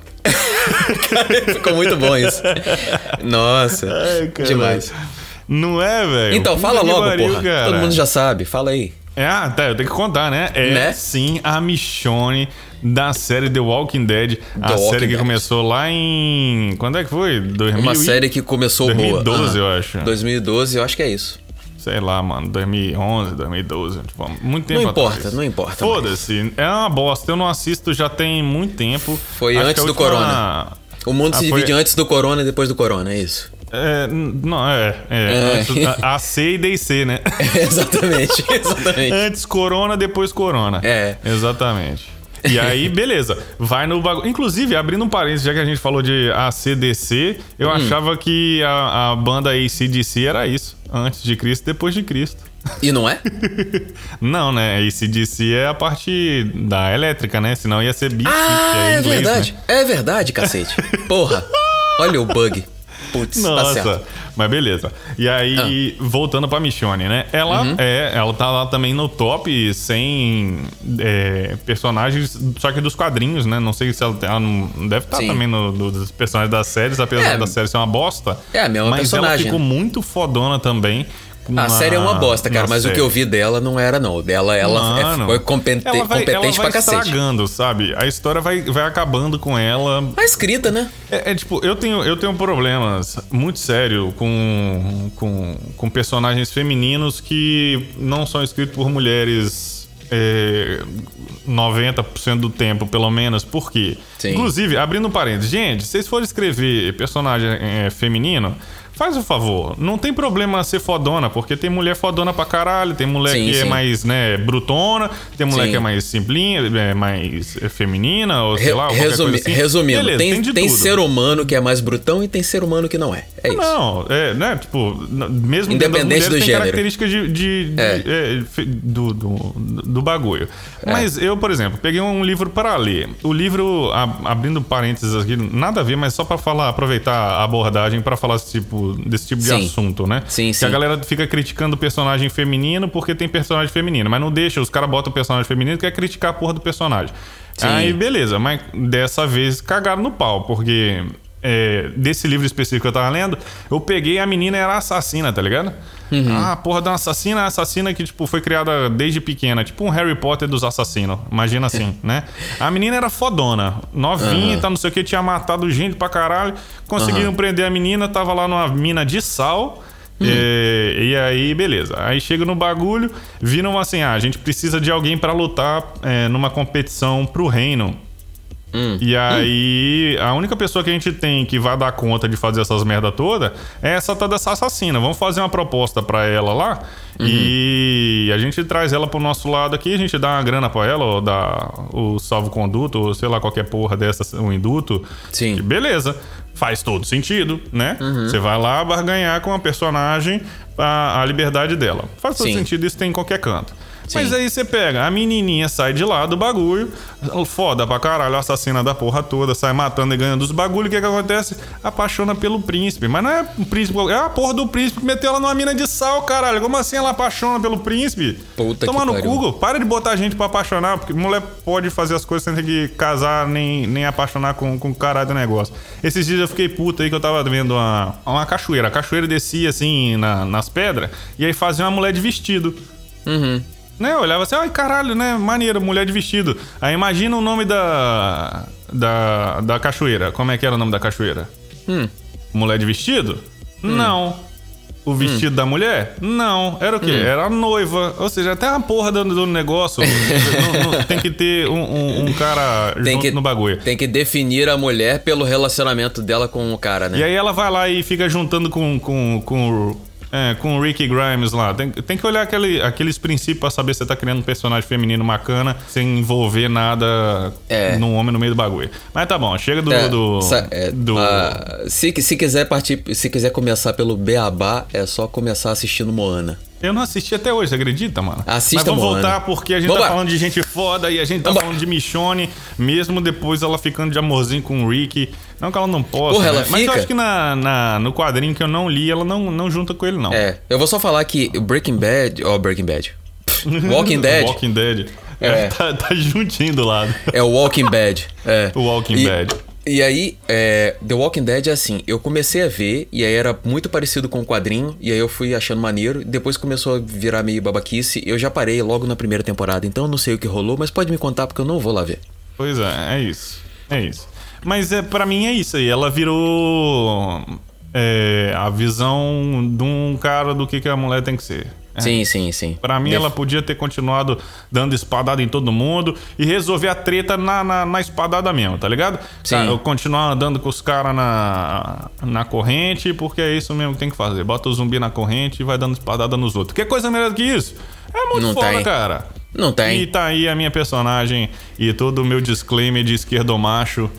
Cara, ficou muito bom isso. Nossa, Ai, demais. Não é, velho? Então, Puta fala logo, pariu, porra. Cara. Todo mundo já sabe, fala aí. É, ah, tá, eu tenho que contar, né? É né? sim a Michonne da série The Walking Dead. The a Walking série que Dead. começou lá em... Quando é que foi? dois mil Uma série que começou dois mil e doze, boa. eu acho. dois mil e doze, eu acho que é isso. Sei lá, mano, dois mil e onze, dois mil e doze, tipo, muito tempo Não importa, atrás. não importa. Foda-se, é uma bosta, eu não assisto já tem muito tempo. Foi acho antes do última... corona. O mundo ah, se divide foi... antes do corona e depois do corona, é isso? É, não, é, é. é. A C e D C, né? exatamente, exatamente. Antes corona, depois corona. É. Exatamente. E aí, beleza, vai no bagulho. Inclusive, abrindo um parênteses, já que a gente falou de A C D C, eu hum. achava que a, a banda A C D C era isso. Antes de Cristo, depois de Cristo. E não é? Não, né? A C D C é a parte da elétrica, né? Senão ia ser B C. Ah, que é, é inglês, verdade. né? É verdade, cacete. Porra. Olha o bug. Putz, Nossa, tá certo. Mas beleza. E aí, ah. voltando pra Michonne, né? Ela uhum. é, ela tá lá também no top sem é, personagens, só que dos quadrinhos, né? Não sei se ela, ela não deve estar também no, no, dos personagens das séries, apesar é, da série ser uma bosta. É a mesma mas personagem. Mas ela ficou muito fodona também A na, série é uma bosta, cara, mas série. O que eu vi dela não era, não. Dela, ela Mano, é, foi competente, ela vai, competente ela vai pra cacete. Estragando, sabe? A história vai, vai acabando com ela. A escrita, né? É, é tipo, eu tenho, eu tenho problemas muito sérios com, com, com personagens femininos que não são escritos por mulheres. É, noventa por cento do tempo, pelo menos. Por quê? Sim. Inclusive, abrindo um parênteses, gente, se vocês forem escrever personagem é, feminino, faz o favor, não tem problema ser fodona, porque tem mulher fodona pra caralho, tem mulher sim, que sim. é mais, né, brutona, tem mulher sim. que é mais simplinha, é mais feminina, ou sei Re- lá, resumi- coisa assim. Resumindo, Beleza, tem, tem, tem ser humano que é mais brutão e tem ser humano que não é. É isso. Não, é, né, tipo, mesmo independente do tem gênero. características de, de, de, é. É, do, do, do bagulho. É. Mas eu, por exemplo, peguei um livro para ler. O livro, abrindo parênteses aqui, nada a ver, mas só para falar, aproveitar a abordagem para falar tipo desse tipo de sim. assunto, né? Sim, que sim. a galera fica criticando o personagem feminino porque tem personagem feminino, mas não deixa, os caras botam o personagem feminino e quer criticar a porra do personagem. Sim. Aí, beleza, mas dessa vez cagaram no pau, porque é, desse livro específico que eu tava lendo, eu peguei a menina era assassina, tá ligado? Uhum. Ah, porra de uma assassina, assassina que tipo foi criada desde pequena, tipo um Harry Potter dos assassinos, imagina assim, né? A menina era fodona, novinha, uhum. tá não sei o que, tinha matado gente pra caralho, conseguiram uhum. prender a menina, tava lá numa mina de sal. Uhum. E, e aí, beleza. Aí chega no bagulho, viram assim: ah, a gente precisa de alguém pra lutar é, numa competição pro reino. Hum. E aí, hum. a única pessoa que a gente tem que vai dar conta de fazer essas merda toda é essa tal dessa assassina. Vamos fazer uma proposta pra ela lá uhum. e a gente traz ela pro nosso lado aqui, a gente dá uma grana pra ela, ou dá o salvo-conduto, ou sei lá, qualquer porra dessa, um induto. Sim. E beleza. Faz todo sentido, né? Uhum. Você vai lá barganhar com a personagem a, a liberdade dela. Faz todo Sim. sentido, isso tem em qualquer canto. Sim. Mas aí você pega, a menininha sai de lá do bagulho, foda pra caralho, assassina da porra toda, sai matando e ganhando os bagulhos. O que que acontece? Apaixona pelo príncipe. Mas não é um príncipe, é a porra do príncipe que meteu ela numa mina de sal, caralho. Como assim ela apaixona pelo príncipe? Puta Toma que no pariu. cu, para de botar gente pra apaixonar, porque mulher pode fazer as coisas sem ter que casar, nem, nem apaixonar com, com o caralho do negócio. Esses dias eu fiquei puto aí que eu tava vendo uma, uma cachoeira. A cachoeira descia assim na, nas pedras, e aí fazia uma mulher de vestido. Uhum. Né, eu olhava assim, ai caralho, né, maneiro, mulher de vestido. Aí imagina o nome da, da da cachoeira. Como é que era o nome da cachoeira? Hum. Mulher de vestido? Hum. Não. O vestido hum. da mulher? Não. Era o quê? Hum. Era a noiva. Ou seja, até uma porra do, do negócio. não, não, tem que ter um, um, um cara tem junto que, no bagulho. Tem que definir a mulher pelo relacionamento dela com o cara, né? E aí ela vai lá e fica juntando com... com, com É, com o Ricky Grimes lá. Tem, tem que olhar aquele, aqueles princípios pra saber se você tá criando um personagem feminino bacana sem envolver nada é. num homem no meio do bagulho. Mas tá bom, chega do... É, do, sa- é, do... Uh, se, se quiser partir, se quiser começar pelo Beabá, é só começar assistindo Moana. Eu não assisti até hoje, acredita, mano? Assista, Mas vamos Moana. voltar porque a gente vamos tá lá. falando de gente foda e a gente tá vamos falando lá. de Michonne, mesmo depois ela ficando de amorzinho com o Ricky. Não que ela não possa, Porra, né? ela Mas fica? eu acho que na, na, no quadrinho que eu não li, ela não, não junta com ele, não. É, eu vou só falar que Breaking Bad... Ó, oh, Breaking Bad. Walking Dead. Walking Dead. É, É. tá, tá juntinho do lado. É o Walking Bad. É. O Walking e, Bad. E aí, é, The Walking Dead é assim, eu comecei a ver, e aí era muito parecido com o quadrinho, e aí eu fui achando maneiro, depois começou a virar meio babaquice, eu já parei logo na primeira temporada, então eu não sei o que rolou, mas pode me contar porque eu não vou lá ver. Pois é, é isso, é isso. Mas é, pra mim é isso aí, ela virou é, a visão de um cara do que, que a mulher tem que ser. É. Sim, sim, sim. Pra mim, Def... ela podia ter continuado dando espadada em todo mundo e resolver a treta na, na, na espadada mesmo, tá ligado? Sim. Cara, eu continuar andando com os caras na, na corrente, porque é isso mesmo que tem que fazer. Bota o zumbi na corrente e vai dando espadada nos outros. Que coisa melhor do que isso? É muito Não foda, tem. cara. Não tem. E tá aí a minha personagem e todo o meu disclaimer de esquerdomacho.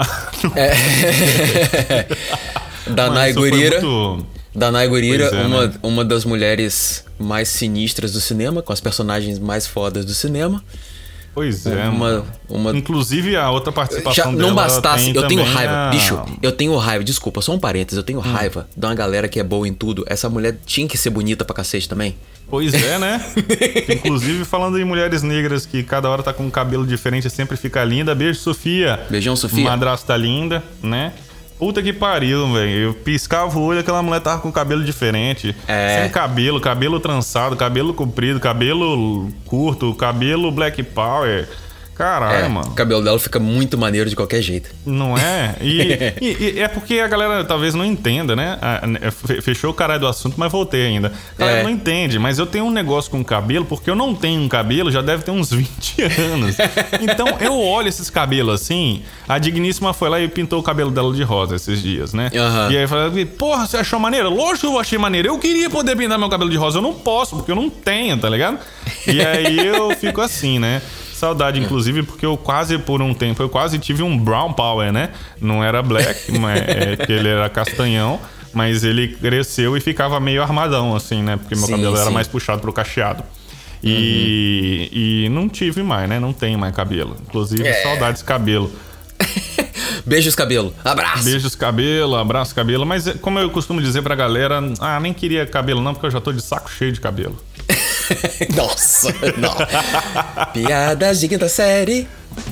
É. Danai Gurira. Muito... Danai Gurira, é, uma, né? uma das mulheres mais sinistras do cinema, com as personagens mais fodas do cinema. Pois é, uma, uma... Inclusive a outra participação Já dela não bastasse, eu tenho raiva, a... bicho, eu tenho raiva, desculpa, só um parênteses, eu tenho hum. raiva de uma galera que é boa em tudo. Essa mulher tinha que ser bonita pra cacete também. Pois é, né? Inclusive, falando em mulheres negras que cada hora tá com um cabelo diferente e sempre fica linda. Beijo, Sofia. Beijão, Sofia. Madrasta linda, né? Puta que pariu, velho. Eu piscava o olho e aquela mulher tava com cabelo diferente. É. Sem cabelo, cabelo trançado, cabelo comprido, cabelo curto, cabelo black power. Caralho, É, mano. o cabelo dela fica muito maneiro de qualquer jeito. Não é? E, e- e é porque a galera talvez não entenda, né? A- a- fe- Fechou o caralho do assunto, mas voltei ainda. A galera É. não entende, mas eu tenho um negócio com cabelo, porque eu não tenho um cabelo, já deve ter uns vinte anos. Então eu olho esses cabelos assim. A Digníssima foi lá e pintou o cabelo dela de rosa esses dias, né? Aham. E aí eu falei, porra, você achou maneiro? Lógico que eu achei maneiro. Eu queria poder pintar meu cabelo de rosa, eu não posso, porque eu não tenho, tá ligado? E aí eu fico assim, né? Saudade, inclusive, porque eu quase, por um tempo, eu quase tive um brown power, né? Não era black, mas é, que ele era castanhão, mas ele cresceu e ficava meio armadão, assim, né? Porque meu Sim, cabelo era sim. mais puxado pro cacheado. E, e não tive mais, né? Não tenho mais cabelo. Inclusive, É. saudades cabelo. Beijos, cabelo. Abraço. Beijos cabelo, abraço cabelo. Mas é, como eu costumo dizer pra galera, ah, nem queria cabelo não, porque eu já tô de saco cheio de cabelo. Nossa, não. Piadas de quinta série.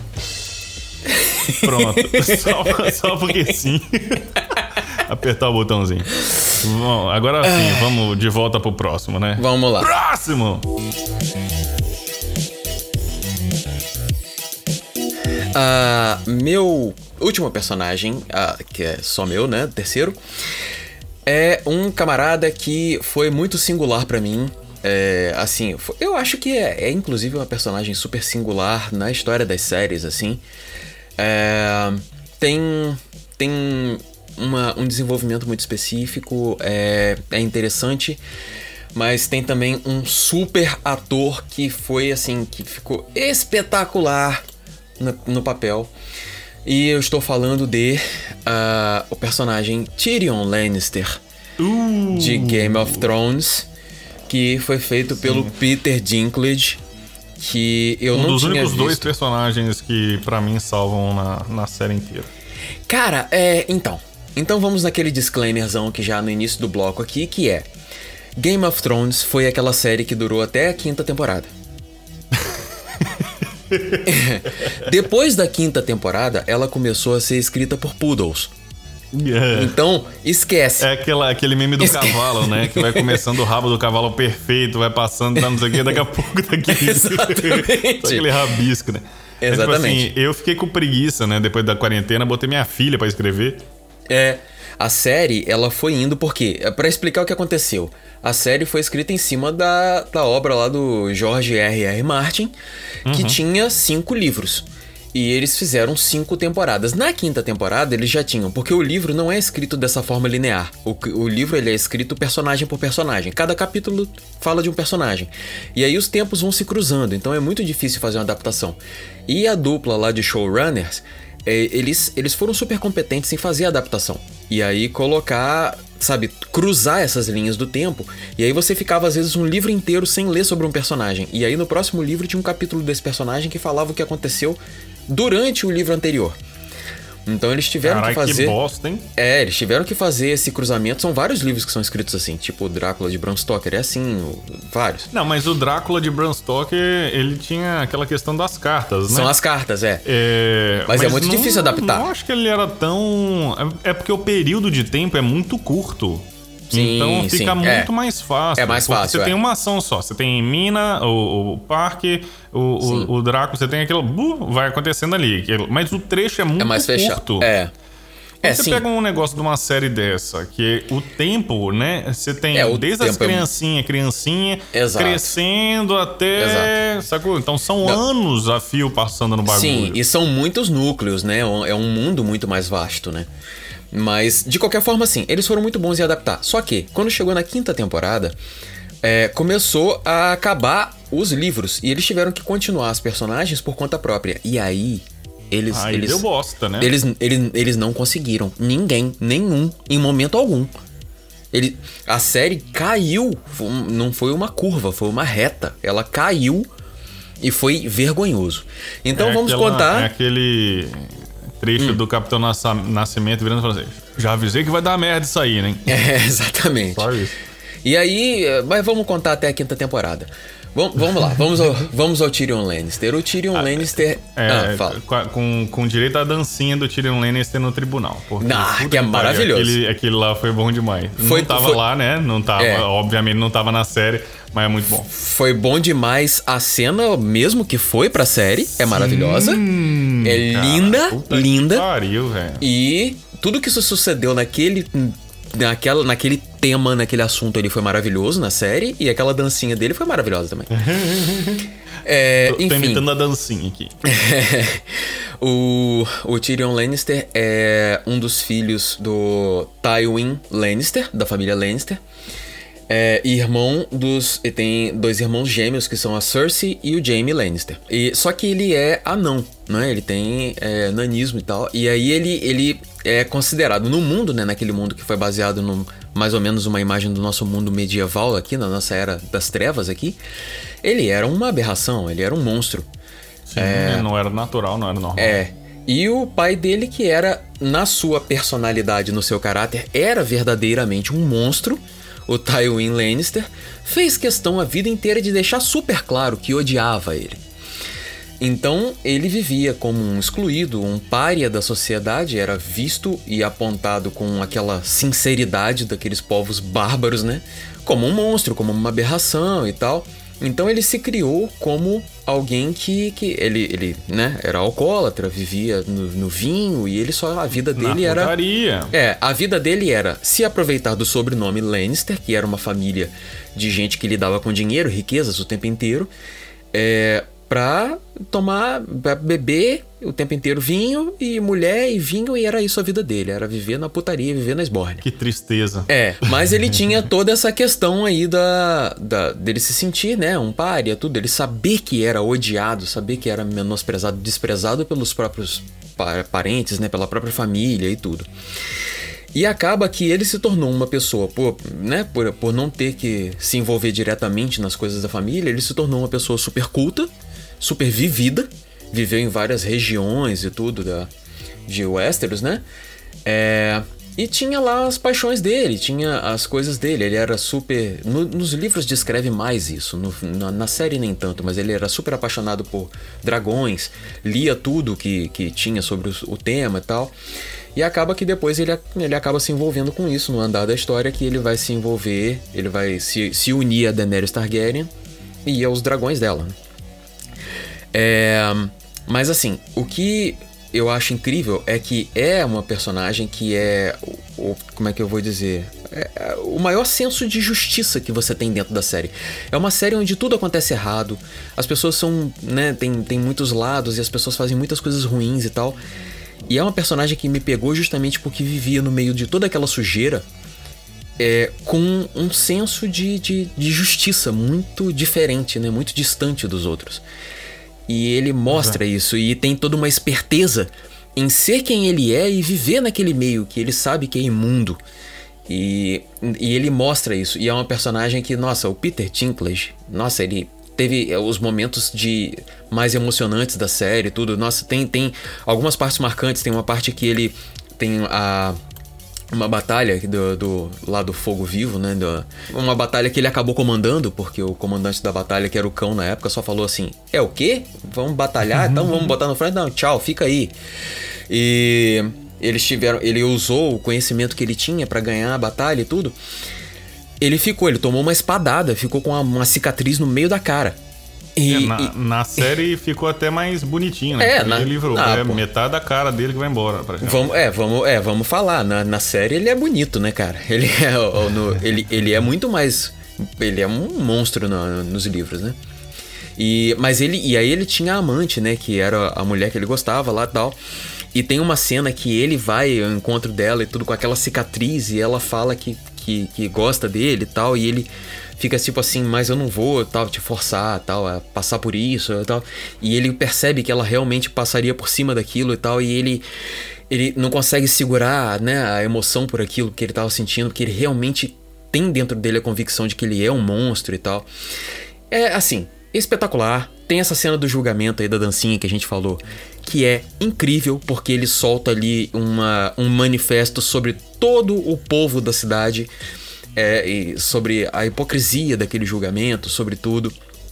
Pronto. Só, só porque sim. Apertar o botãozinho. Bom, agora sim, vamos de volta pro próximo, né? Vamos lá. Próximo! Ah, meu último personagem, ah, que é só meu, né? Terceiro, é um camarada que foi muito singular pra mim. É, assim, fo- eu acho que é, é inclusive uma personagem super singular na história das séries, assim. É, tem tem uma- um desenvolvimento muito específico, é, é interessante, mas tem também um super ator que foi assim, que ficou espetacular no, no papel. E eu estou falando de ah, o personagem Tyrion Lannister Uh, de Game of Thrones, que foi feito pelo Peter Dinklage, que eu um não dos tinha únicos visto. dois personagens que pra mim salvam na, na série inteira. Cara, é. Então. Então vamos naquele disclaimerzão que já no início do bloco aqui, que é. Game of Thrones foi aquela série que durou até a quinta temporada. Depois da quinta temporada, ela começou a ser escrita por poodles. É. Então, esquece. É aquela, aquele meme do Esque- cavalo, né? Que vai começando o rabo do cavalo perfeito, vai passando, não sei o que, daqui a pouco daquele, Exatamente. daquele rabisco, né? É, tipo Exatamente. assim, eu fiquei com preguiça, né? Depois da quarentena, botei minha filha pra escrever. É, a série, ela foi indo porque, pra explicar o que aconteceu, a série foi escrita em cima da, da obra lá do George R R. Martin, que tinha cinco livros. E eles fizeram cinco temporadas. Na quinta temporada, eles já tinham, porque o livro não é escrito dessa forma linear. O, o livro ele é escrito personagem por personagem. Cada capítulo fala de um personagem. E aí os tempos vão se cruzando, então é muito difícil fazer uma adaptação. E a dupla lá de showrunners, é, eles, eles foram super competentes em fazer a adaptação. E aí colocar, sabe, cruzar essas linhas do tempo. E aí você ficava às vezes um livro inteiro sem ler sobre um personagem. E aí no próximo livro tinha um capítulo desse personagem que falava o que aconteceu durante o livro anterior. Então eles tiveram Caralho, que fazer... que bosta, hein? É, eles tiveram que fazer esse cruzamento. São vários livros que são escritos assim, tipo o Drácula de Bram Stoker, é assim, o- vários. Não, mas o Drácula de Bram Stoker, ele tinha aquela questão das cartas, né? São as cartas, é. É, Mas é muito não- difícil adaptar. Não acho que ele era tão... É é porque o período de tempo é muito curto. Sim, então fica sim, muito é. mais fácil. É mais porque fácil, Você é. tem uma ação só. Você tem mina, o, o parque, o, o, o Drácula, você tem aquilo... bu, vai acontecendo ali. Mas o trecho é muito É mais fechado. curto. É. É, Você sim. pega um negócio de uma série dessa, que o tempo, né? Você tem É, o desde as tempo é mu- criancinhas, criancinha, Exato. crescendo até. Sacou? Então são Não. anos a fio passando no bagulho. Sim, e são muitos núcleos, né? É um mundo muito mais vasto, né? Mas, de qualquer forma, assim, eles foram muito bons em adaptar. Só que, quando chegou na quinta temporada, é, começou a acabar os livros. E eles tiveram que continuar as personagens por conta própria. E aí, eles... Aí eles deu bosta, né? Eles, eles, eles não conseguiram. Ninguém, nenhum, em momento algum. Ele, a série caiu. Foi um- Não foi uma curva, foi uma reta. Ela caiu e foi vergonhoso. Então É vamos aquela- contar... É aquele trecho do Capitão Nasca- Nascimento virando e falando assim: já avisei que vai dar merda isso aí, né? É, exatamente. Só isso. E aí, eh, mas vamos contar até a quinta temporada. Vamos, vamos lá, vamos ao, vamos ao Tyrion Lannister. O Tyrion ah, Lannister... É, ah, fala. Com, com direito à dancinha do Tyrion Lannister no tribunal. Porque, ah, que é maravilhoso. Aquele, aquele lá foi bom demais. Foi, não tava foi, lá, né? Não tava, é. Obviamente não tava na série, mas é muito bom. Foi bom demais. A cena, mesmo que foi pra série, Sim, é maravilhosa. É cara, linda, linda. Que pariu, velho. E tudo que isso sucedeu naquele... Naquela, naquele tema, naquele assunto ali foi maravilhoso na série. E aquela dancinha dele foi maravilhosa também. é, tô, enfim. tô imitando a dancinha aqui. o, o Tyrion Lannister é um dos filhos do Tywin Lannister, da família Lannister. É irmão dos... E tem dois irmãos gêmeos, que são a Cersei e o Jaime Lannister. E, só que ele é anão, né? Ele tem é, nanismo e tal. E aí ele, ele é considerado no mundo, né? Naquele mundo que foi baseado no mais ou menos uma imagem do nosso mundo medieval aqui, na nossa era das trevas aqui. Ele era uma aberração, ele era um monstro. Sim, é, não era natural, não era normal. É. E o pai dele, que era, na sua personalidade, no seu caráter, era verdadeiramente um monstro. O Tywin Lannister fez questão a vida inteira de deixar super claro que odiava ele. Então ele vivia como um excluído, um pária da sociedade, era visto e apontado com aquela sinceridade daqueles povos bárbaros, né? Como um monstro, como uma aberração e tal. Então ele se criou como alguém que, que ele, ele né, era alcoólatra, vivia no, no vinho e ele só, a vida dele Na era... putaria. É, a vida dele era se aproveitar do sobrenome Lannister, que era uma família de gente que lidava com dinheiro, riquezas o tempo inteiro, é, pra tomar, pra beber o tempo inteiro vinho e mulher e vinho, e era isso a vida dele, era viver na putaria, viver na esbórnia. Que tristeza. É, mas ele tinha toda essa questão aí da, da, dele se sentir, né, um pária, tudo, ele saber que era odiado, saber que era menosprezado, desprezado pelos próprios parentes, né, pela própria família e tudo. E acaba que ele se tornou uma pessoa, por, né, por, por não ter que se envolver diretamente nas coisas da família, ele se tornou uma pessoa super culta, super vivida, viveu em várias regiões e tudo da, de Westeros, né? É, e tinha lá as paixões dele, tinha as coisas dele, ele era super... No, nos livros descreve mais isso, no, na, na série nem tanto, mas ele era super apaixonado por dragões, lia tudo que, que tinha sobre o, o tema e tal. E acaba que depois ele, ele acaba se envolvendo com isso no andar da história, que ele vai se envolver, ele vai se, se unir a Daenerys Targaryen e aos dragões dela, né? É, mas assim, o que eu acho incrível é que é uma personagem que é, o, como é que eu vou dizer, é, é o maior senso de justiça que você tem dentro da série. É uma série onde tudo acontece errado, as pessoas são, né, tem, tem muitos lados e as pessoas fazem muitas coisas ruins e tal. E é uma personagem que me pegou justamente porque vivia no meio de toda aquela sujeira, é, com um senso de, de, de justiça muito diferente, né, muito distante dos outros. E ele mostra uhum. isso, e tem toda uma esperteza em ser quem ele é e viver naquele meio que ele sabe que é imundo. E, e ele mostra isso. E é uma personagem que, nossa, o Peter Dinklage, nossa, ele teve os momentos de mais emocionantes da série, tudo. Nossa, tem, tem algumas partes marcantes. Tem uma parte que ele tem a... uma batalha do, do, lá do Fogo Vivo, né? Do, uma batalha que ele acabou comandando, porque o comandante da batalha, que era o Cão na época, só falou assim: é o quê? Vamos batalhar? Então vamos botar no frente? Não, tchau, fica aí. E eles tiveram, ele usou o conhecimento que ele tinha pra ganhar a batalha e tudo. Ele ficou, ele tomou uma espadada, ficou com uma, uma cicatriz no meio da cara. E, é, na, e, na série ficou até mais bonitinho, né? É, na, ele livrou, ah, é metade da cara dele que vai embora. Vamos, é, vamos, é, vamos falar. Na, na série ele é bonito, né, cara? Ele é, no, ele, ele é muito mais... Ele é um monstro no, nos livros, né? E, mas ele, e aí ele tinha a amante, né? Que era a mulher que ele gostava lá e tal. E tem uma cena que ele vai ao encontro dela e tudo com aquela cicatriz. E ela fala que, que, que gosta dele e tal. E ele... fica tipo assim, mas eu não vou tal, te forçar tal, a passar por isso e tal. E ele percebe que ela realmente passaria por cima daquilo e tal. E ele, ele não consegue segurar, né, a emoção por aquilo que ele estava sentindo, porque ele realmente tem dentro dele a convicção de que ele é um monstro e tal. É assim, espetacular. Tem essa cena do julgamento aí, da dancinha que a gente falou, que é incrível, porque ele solta ali uma, um manifesto sobre todo o povo da cidade. É, e sobre a hipocrisia daquele julgamento, sobre tudo.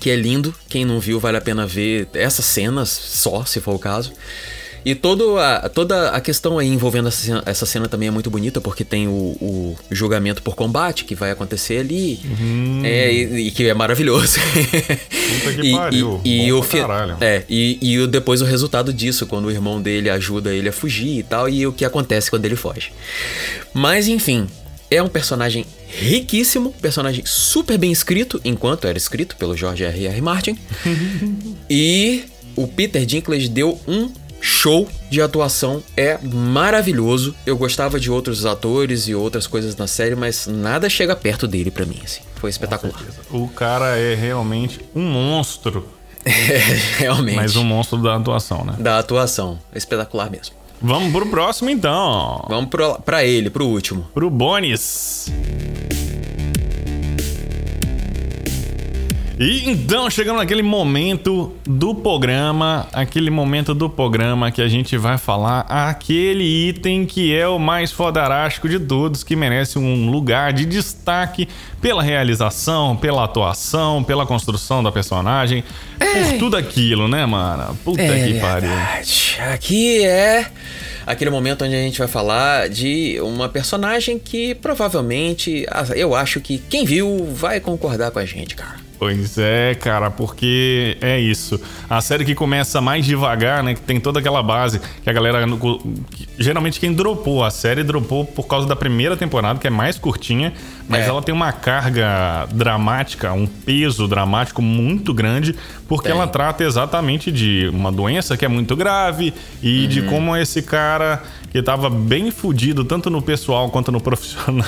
que é lindo. Quem não viu, vale a pena ver essas cenas só, se for o caso. E todo a, toda a questão aí envolvendo essa cena, essa cena também é muito bonita, porque tem o, o julgamento por combate que vai acontecer ali, uhum. é, e, e que é maravilhoso. Puta que e, pariu. E, e, o fi- é, e, e depois o resultado disso, quando o irmão dele ajuda ele a fugir e tal, e o que acontece quando ele foge. Mas enfim, é um personagem riquíssimo, personagem super bem escrito, enquanto era escrito pelo George R R. Martin. E o Peter Dinklage deu um show de atuação, é maravilhoso. Eu gostava de outros atores e outras coisas na série, mas nada chega perto dele pra mim, assim. Foi espetacular. O cara é realmente um monstro. É, realmente. Mas um monstro da atuação, né? Da atuação. Espetacular mesmo. Vamos pro próximo, então. Vamos pro, pra ele, pro último. Pro Bonis. E então chegamos naquele momento do programa, aquele momento do programa que a gente vai falar aquele item que é o mais fodarástico de todos, que merece um lugar de destaque pela realização, pela atuação, pela construção da personagem, é. por tudo aquilo, né, mano? Puta é que pariu. Aqui é aquele momento onde a gente vai falar de uma personagem que provavelmente, eu acho que quem viu vai concordar com a gente, cara. Pois é, cara, porque é isso. A série que começa mais devagar, né? Que tem toda aquela base que a galera... Que, geralmente quem dropou a série, dropou por causa da primeira temporada, que é mais curtinha. Mas é. ela tem uma carga dramática, um peso dramático muito grande. Porque tem. ela trata exatamente de uma doença que é muito grave. E uhum. de como esse cara... que tava bem fudido, tanto no pessoal quanto no profissional.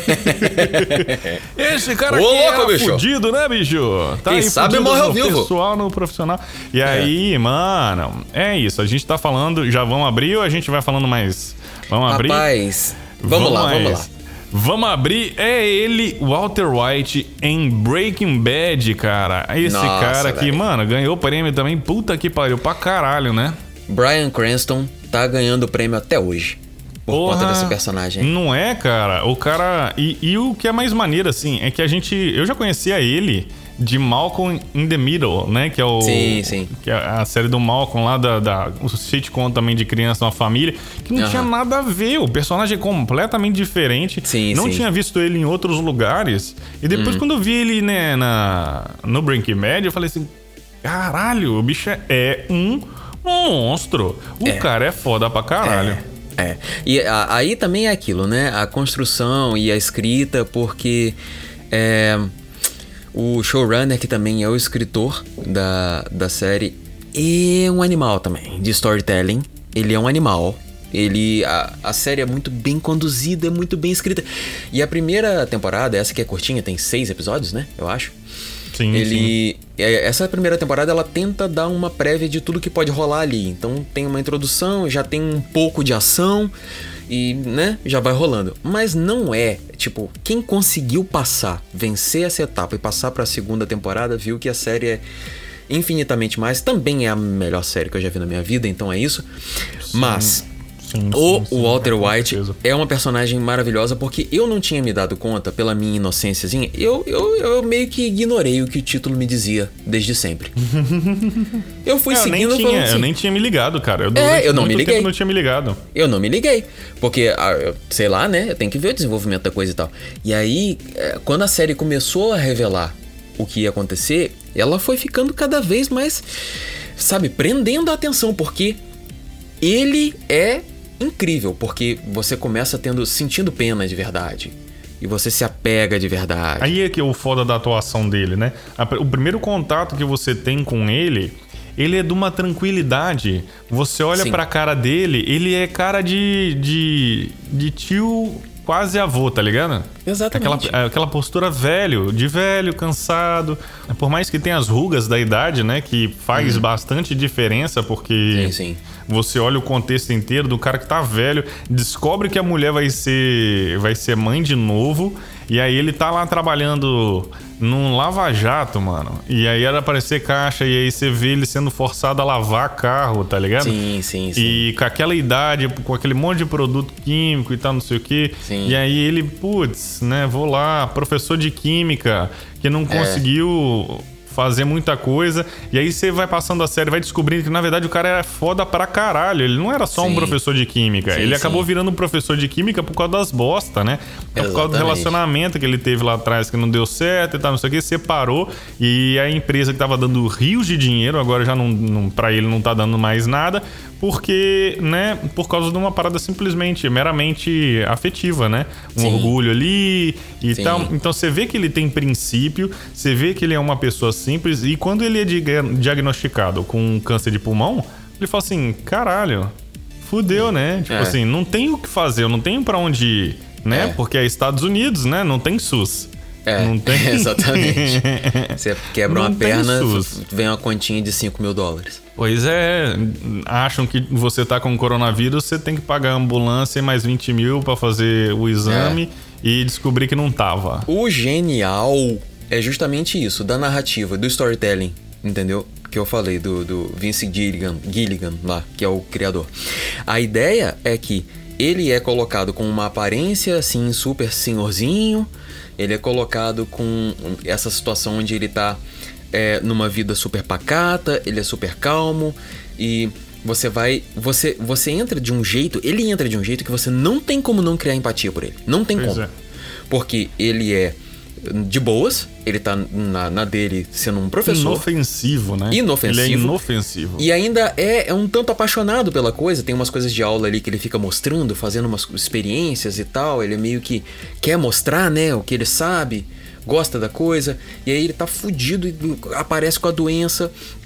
Esse cara Ô, aqui louco, é bicho. fudido, né, bicho? Tá Quem aí sabe morre ao no vivo. pessoal, no profissional. E é. aí, mano, é isso. A gente tá falando... Já vamos abrir ou a gente vai falando mais? Vamos abrir? Rapaz, vamos, vamos lá, vamos lá. Vamos abrir, é ele, Walter White, em Breaking Bad, cara. Esse Nossa, cara que, velho. mano, ganhou o prêmio também, puta que pariu, pra caralho, né? Bryan Cranston tá ganhando o prêmio até hoje. Por Porra, conta desse personagem. Não é, cara? O cara... E, e o que é mais maneiro, assim, é que a gente... Eu já conhecia ele de Malcolm in the Middle, né? Que é o... Sim, sim. Que é a série do Malcolm lá, da, da, o sitcom também de Criança, uma Família, que não uhum. tinha nada a ver. O personagem é completamente diferente. Sim, não sim. tinha visto ele em outros lugares. E depois, uhum. quando eu vi ele, né, na, no Breaking Bad, eu falei assim... Caralho, o bicho é um monstro. O é. cara é foda pra caralho. É. É, e a, aí também é aquilo, né? A construção e a escrita, porque é, o showrunner, que também é o escritor da, da série, é um animal também, de storytelling. Ele é um animal. Ele, a, a série é muito bem conduzida, é muito bem escrita. E a primeira temporada, essa que é curtinha, tem seis episódios, né? Eu acho. Sim, ele, sim. Essa primeira temporada ela tenta dar uma prévia de tudo que pode rolar ali. Então tem uma introdução, já tem um pouco de ação e, né, já vai rolando. Mas não é, tipo, quem conseguiu passar, vencer essa etapa e passar pra segunda temporada, viu que a série é infinitamente mais. Também é a melhor série que eu já vi na minha vida, então é isso. Sim. Mas... Sim, o sim, sim, Walter White é uma personagem maravilhosa, porque eu não tinha me dado conta, pela minha inocênciazinha, eu, eu, eu meio que ignorei o que o título me dizia desde sempre. Eu fui é, eu seguindo... Nem tinha, assim, eu nem tinha me ligado, cara. Eu, é, eu não me liguei. Tempo não tinha me ligado. Eu não me liguei, porque, sei lá, né, eu tenho que ver o desenvolvimento da coisa e tal. E aí, quando a série começou a revelar o que ia acontecer, ela foi ficando cada vez mais, sabe, prendendo a atenção, porque ele é... incrível, porque você começa tendo, sentindo pena de verdade. E você se apega de verdade. Aí é que é o foda da atuação dele, né? O primeiro contato que você tem com ele, ele é de uma tranquilidade. Você olha Sim. pra cara dele, ele é cara de, de, de tio quase avô, tá ligado? Exatamente. Aquela, aquela postura velho, de velho, cansado. Por mais que tenha as rugas da idade, né? Que faz uhum. bastante diferença, porque... Sim, sim. Você olha o contexto inteiro do cara que tá velho, descobre que a mulher vai ser, vai ser mãe de novo, e aí ele tá lá trabalhando num lava-jato, mano. E aí era aparecer caixa, e aí você vê ele sendo forçado a lavar carro, tá ligado? Sim, sim, sim. E com aquela idade, com aquele monte de produto químico e tal, não sei o quê. Sim. E aí ele, putz, né, vou lá, professor de química, que não conseguiu... É. fazer muita coisa. E aí você vai passando a série, vai descobrindo que, na verdade, o cara era foda pra caralho. Ele não era só sim. um professor de química. Sim, ele sim. acabou virando um professor de química por causa das bosta, né? Por causa do relacionamento que ele teve lá atrás, que não deu certo e tal, não sei o que, separou. E a empresa que tava dando rios de dinheiro, agora já não, não pra ele não tá dando mais nada, porque, né, por causa de uma parada simplesmente, meramente afetiva, né? Um sim. orgulho ali e sim. tal. Então você vê que ele tem princípio, você vê que ele é uma pessoa simples, e quando ele é diagnosticado com câncer de pulmão, ele fala assim, caralho, fudeu, né? Tipo é. assim, não tem o que fazer, eu não tenho pra onde ir, né? É. Porque é Estados Unidos, né? Não tem SUS. É, não tem... exatamente. Você quebra não uma perna, vem uma continha de cinco mil dólares. Pois é, acham que você tá com coronavírus, você tem que pagar a ambulância e mais vinte mil pra fazer o exame é. e descobrir que não tava. O genial é justamente isso, da narrativa, do storytelling, entendeu? Que eu falei, do, do Vince Gilligan, Gilligan lá, que é o criador. A ideia é que ele é colocado com uma aparência assim, super senhorzinho. Ele é colocado com essa situação onde ele tá é, numa vida super pacata, ele é super calmo e você vai... Você, você entra de um jeito... Ele entra de um jeito que você não tem como não criar empatia por ele. Não tem pois como. É. Porque ele é de boas, ele tá na, na dele sendo um professor. Inofensivo, né? Inofensivo. Ele é inofensivo. E ainda é, é um tanto apaixonado pela coisa. Tem umas coisas de aula ali que ele fica mostrando, fazendo umas experiências e tal. Ele meio que quer mostrar, né, o que ele sabe, gosta da coisa. E aí ele tá fudido e aparece com a doença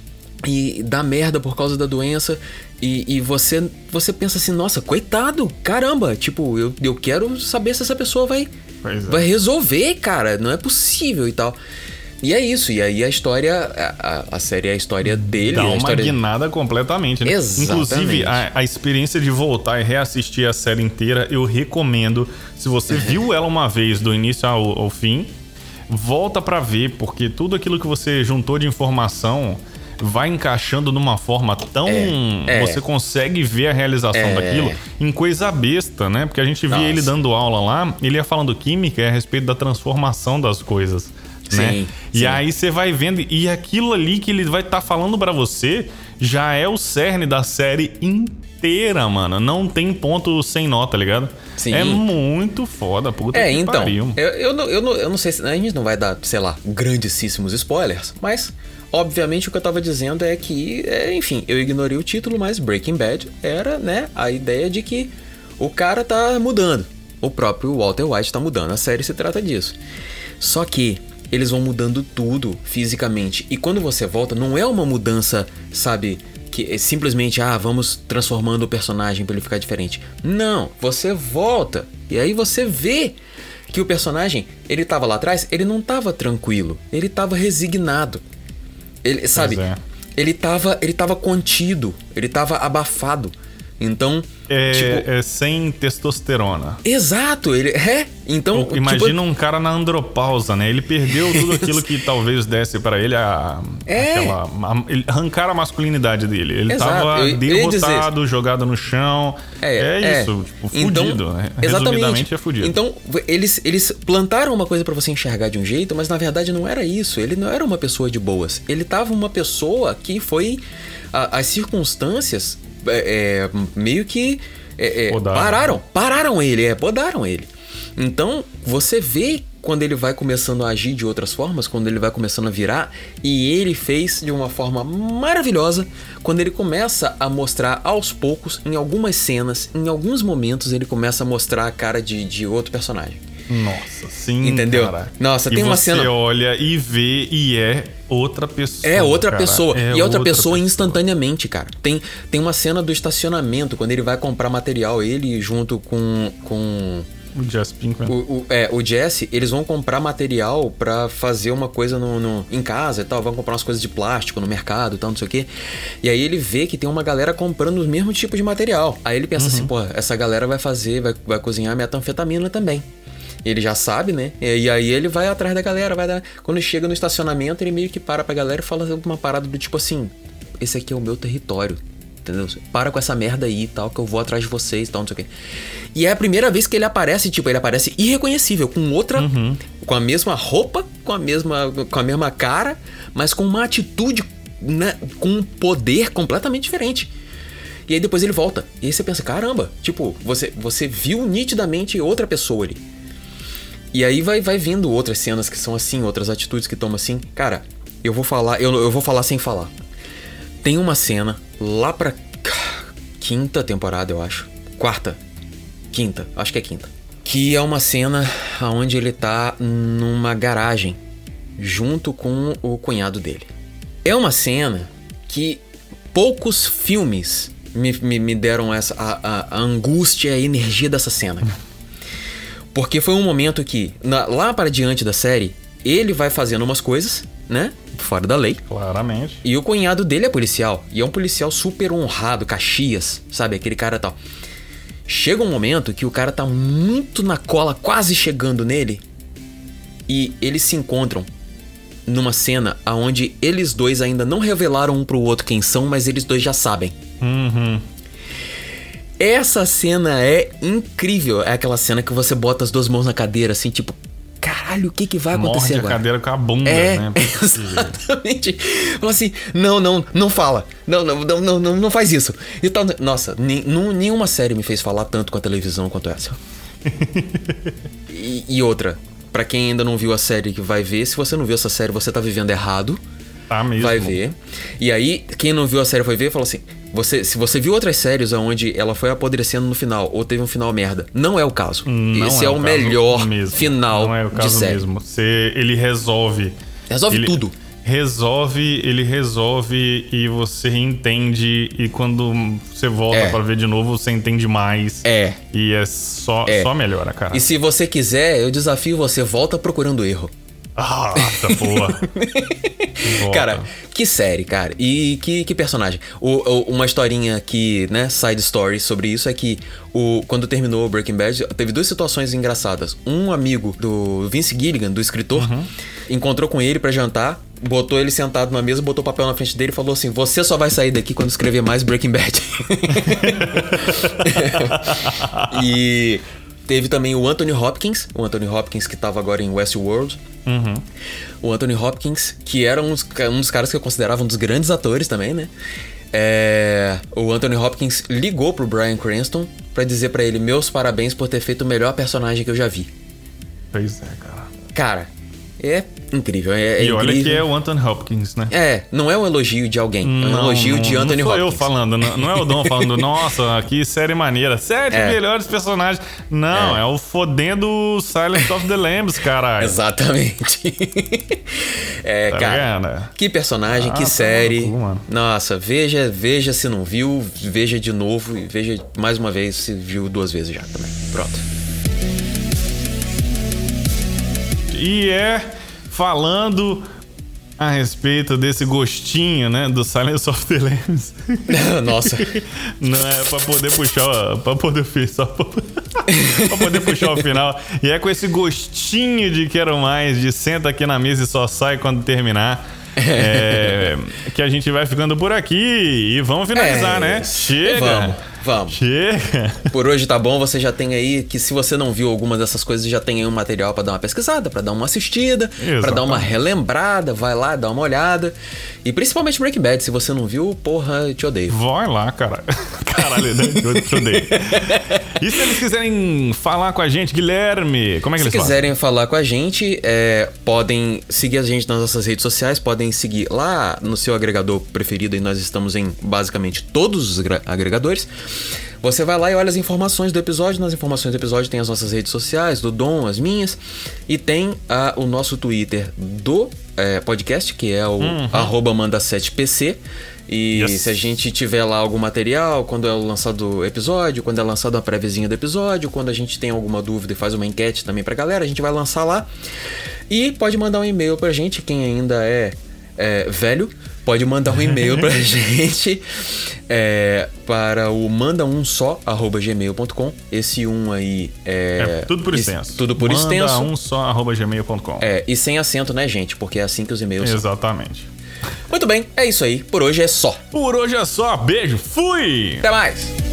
e dá merda por causa da doença. E, e você, você pensa assim, nossa, coitado, caramba. Tipo, eu, eu quero saber se essa pessoa vai... É. Vai resolver, cara, não é possível e tal. E é isso, e aí a história, a, a série é a história dele. Dá uma história... guinada completamente, né? Exatamente. Inclusive, a, a experiência de voltar e reassistir a série inteira, eu recomendo. Se você viu ela uma vez, do início ao, ao fim, volta pra ver, porque tudo aquilo que você juntou de informação vai encaixando numa forma tão... É, é. Você consegue ver a realização é. daquilo em coisa besta, né? Porque a gente via Nossa. ele dando aula lá, ele ia falando química a respeito da transformação das coisas, sim, né? E sim. aí você vai vendo, e aquilo ali que ele vai estar tá falando pra você já é o cerne da série inteira, mano. Não tem ponto sem nó, tá ligado? Sim. É muito foda, puta é, que então, pariu. Eu, eu, não, eu, não, eu não sei se... A gente não vai dar, sei lá, grandíssimos spoilers, mas... Obviamente o que eu tava dizendo é que, é, enfim, eu ignorei o título, mas Breaking Bad era, né, a ideia de que o cara tá mudando. O próprio Walter White tá mudando. A série se trata disso. Só que eles vão mudando tudo fisicamente. E quando você volta, não é uma mudança, sabe, que é simplesmente, ah, vamos transformando o personagem pra ele ficar diferente. Não, você volta e aí você vê que o personagem, ele tava lá atrás, ele não tava tranquilo, ele tava resignado. Ele, sabe, é. ele, tava, ele tava contido, ele tava abafado. Então, é, tipo... é sem testosterona. Exato, ele é. Então, imagina tipo... um cara na andropausa, né? Ele perdeu tudo aquilo que talvez desse pra ele a, é. aquela, a, ele arrancar a masculinidade dele. Ele Exato. tava eu, derrotado, eu jogado no chão. É, é, é. isso, tipo, fudido. Então, né? Resumidamente é fudido. Então, eles, eles plantaram uma coisa pra você enxergar de um jeito, mas na verdade não era isso. Ele não era uma pessoa de boas. Ele tava uma pessoa que foi... A, as circunstâncias... É, é, meio que é, é, pararam, pararam ele, é, podaram ele. Então, você vê quando ele vai começando a agir de outras formas, quando ele vai começando a virar, e ele fez de uma forma maravilhosa, quando ele começa a mostrar aos poucos, em algumas cenas, em alguns momentos, ele começa a mostrar a cara de, de outro personagem. Nossa, sim, entendeu? Cara. Nossa, e tem uma cena... você olha e vê e é outra pessoa. É outra cara. pessoa. É e outra, outra pessoa, pessoa instantaneamente, cara. Tem, tem uma cena do estacionamento, quando ele vai comprar material, ele junto com... com... O Jesse Pinkman. O, o, é, o Jesse, eles vão comprar material pra fazer uma coisa no, no, em casa e tal. Vão comprar umas coisas de plástico no mercado e tal, não sei o quê. E aí ele vê que tem uma galera comprando o mesmo tipo de material. Aí ele pensa uhum. assim, pô, essa galera vai fazer, vai, vai cozinhar metanfetamina também. Ele já sabe, né? E aí ele vai atrás da galera, vai dar... Quando chega no estacionamento, ele meio que para pra galera e fala uma parada do tipo assim, esse aqui é o meu território, entendeu? Para com essa merda aí e tal, que eu vou atrás de vocês e tal, não sei o quê. E é a primeira vez que ele aparece, tipo, ele aparece irreconhecível, com outra... Uhum. Com a mesma roupa, com a mesma, com a mesma cara, mas com uma atitude, né, com um poder completamente diferente. E aí depois ele volta. E aí você pensa, caramba, tipo, você, você viu nitidamente outra pessoa ali. E aí vai, vai vindo outras cenas que são assim, outras atitudes que tomam assim. Cara, eu vou falar, eu, eu vou falar sem falar. Tem uma cena lá pra quinta temporada, eu acho. Quarta. Quinta, acho que é quinta. Que é uma cena onde ele tá numa garagem junto com o cunhado dele. É uma cena que poucos filmes me, me, me deram essa, a, a, a angústia e a energia dessa cena. Porque foi um momento que, na, lá para diante da série, ele vai fazendo umas coisas, né? Fora da lei. Claramente. E o cunhado dele é policial. E é um policial super honrado, Caxias, sabe? Aquele cara tal. Chega um momento que o cara tá muito na cola, quase chegando nele. E eles se encontram numa cena onde eles dois ainda não revelaram um pro outro quem são, mas eles dois já sabem. Uhum. Essa cena é incrível. É aquela cena que você bota as duas mãos na cadeira, assim, tipo... Caralho, o que que vai acontecer Morde agora? a cadeira com a bunda, é, né? Exatamente. Fala assim, não, não, não fala. Não, não, não, não, não faz isso. E tal. Nossa, nem, não, nenhuma série me fez falar tanto com a televisão quanto essa. e, e outra, pra quem ainda não viu a série que vai ver, se você não viu essa série, você tá vivendo errado. Tá mesmo. Vai ver. E aí, quem não viu a série foi ver, fala assim, você, se você viu outras séries onde ela foi apodrecendo no final, ou teve um final merda, não é o caso. Não Esse é, é o o melhor mesmo. final não é o caso de série. Mesmo. Você, ele resolve. Resolve ele tudo. Resolve, ele resolve e você entende. E quando você volta É. pra ver de novo, você entende mais. É. E é só, É. só melhora, cara. E se você quiser, eu desafio você, volta procurando erro. Ah, tá boa. Cara, que série, cara. E que, que personagem. O, o, uma historinha que, né, side story sobre isso é que o, quando terminou o Breaking Bad, teve duas situações engraçadas. Um amigo do Vince Gilligan, do escritor, uhum. encontrou com ele pra jantar, botou ele sentado na mesa, botou o papel na frente dele e falou assim, você só vai sair daqui quando escrever mais Breaking Bad. E... teve também o Anthony Hopkins, o Anthony Hopkins que tava agora em Westworld. Uhum. O Anthony Hopkins, que era um dos, um dos caras que eu considerava um dos grandes atores também, né? É, o Anthony Hopkins ligou pro Bryan Cranston pra dizer pra ele, meus parabéns por ter feito o melhor personagem que eu já vi. Pois é, cara. Cara, é incrível. É, é e olha incrível. que é o Anthony Hopkins, né? É, não é um elogio de alguém, não, é um elogio não, de Anthony não Hopkins. Não sou eu falando, não, não é o Dom falando, nossa, que série maneira, sete É. melhores personagens. Não, é. é o fodendo Silence of the Lambs, caralho. Exatamente. É, tá cara, ligado? Que personagem, Ah, que tá série. maluco, mano. Nossa, veja, veja se não viu, veja de novo e veja mais uma vez se viu duas vezes já também. Pronto. E é falando a respeito desse gostinho, né, do Silence of the Lambs. Nossa. Não é pra poder puxar, pra poder só pra, pra poder puxar o final. E é com esse gostinho de quero mais, de senta aqui na mesa e só sai quando terminar. É, que a gente vai ficando por aqui e vamos finalizar, é, né? Chega! Vamos, vamos. Chega! Por hoje tá bom, você já tem aí que se você não viu alguma dessas coisas, já tem aí um material pra dar uma pesquisada, pra dar uma assistida, Exatamente. pra dar uma relembrada, vai lá, dá uma olhada. E principalmente Breaking Bad, se você não viu, porra, eu te odeio. Vai lá, cara. Caralho, né? Eu te odeio. E se eles quiserem falar com a gente, Guilherme, como é que Se eles quiserem falar com a gente, é, podem seguir a gente nas nossas redes sociais, podem seguir lá no seu agregador preferido, e nós estamos em basicamente todos os agregadores. Você vai lá e olha as informações do episódio. Nas informações do episódio tem as nossas redes sociais, do Dom, as minhas, e tem a, o nosso Twitter do é, podcast, que é o uhum. arroba manda sete P C. E yes. se a gente tiver lá algum material, quando é lançado o episódio, quando é lançado uma préviazinha do episódio, quando a gente tem alguma dúvida e faz uma enquete também pra galera, a gente vai lançar lá. E pode mandar um e-mail pra gente, quem ainda é, é velho, pode mandar um e-mail pra gente é, para o manda um só arroba gmail ponto com. Esse um aí é... é tudo por extenso. Esse, tudo por manda extenso. um só arroba gmail ponto com. É, e sem acento, né, gente? Porque é assim que os e-mails Exatamente. são. Muito bem, é isso aí. Por hoje é só. Por hoje é só. Beijo. Fui! Até mais!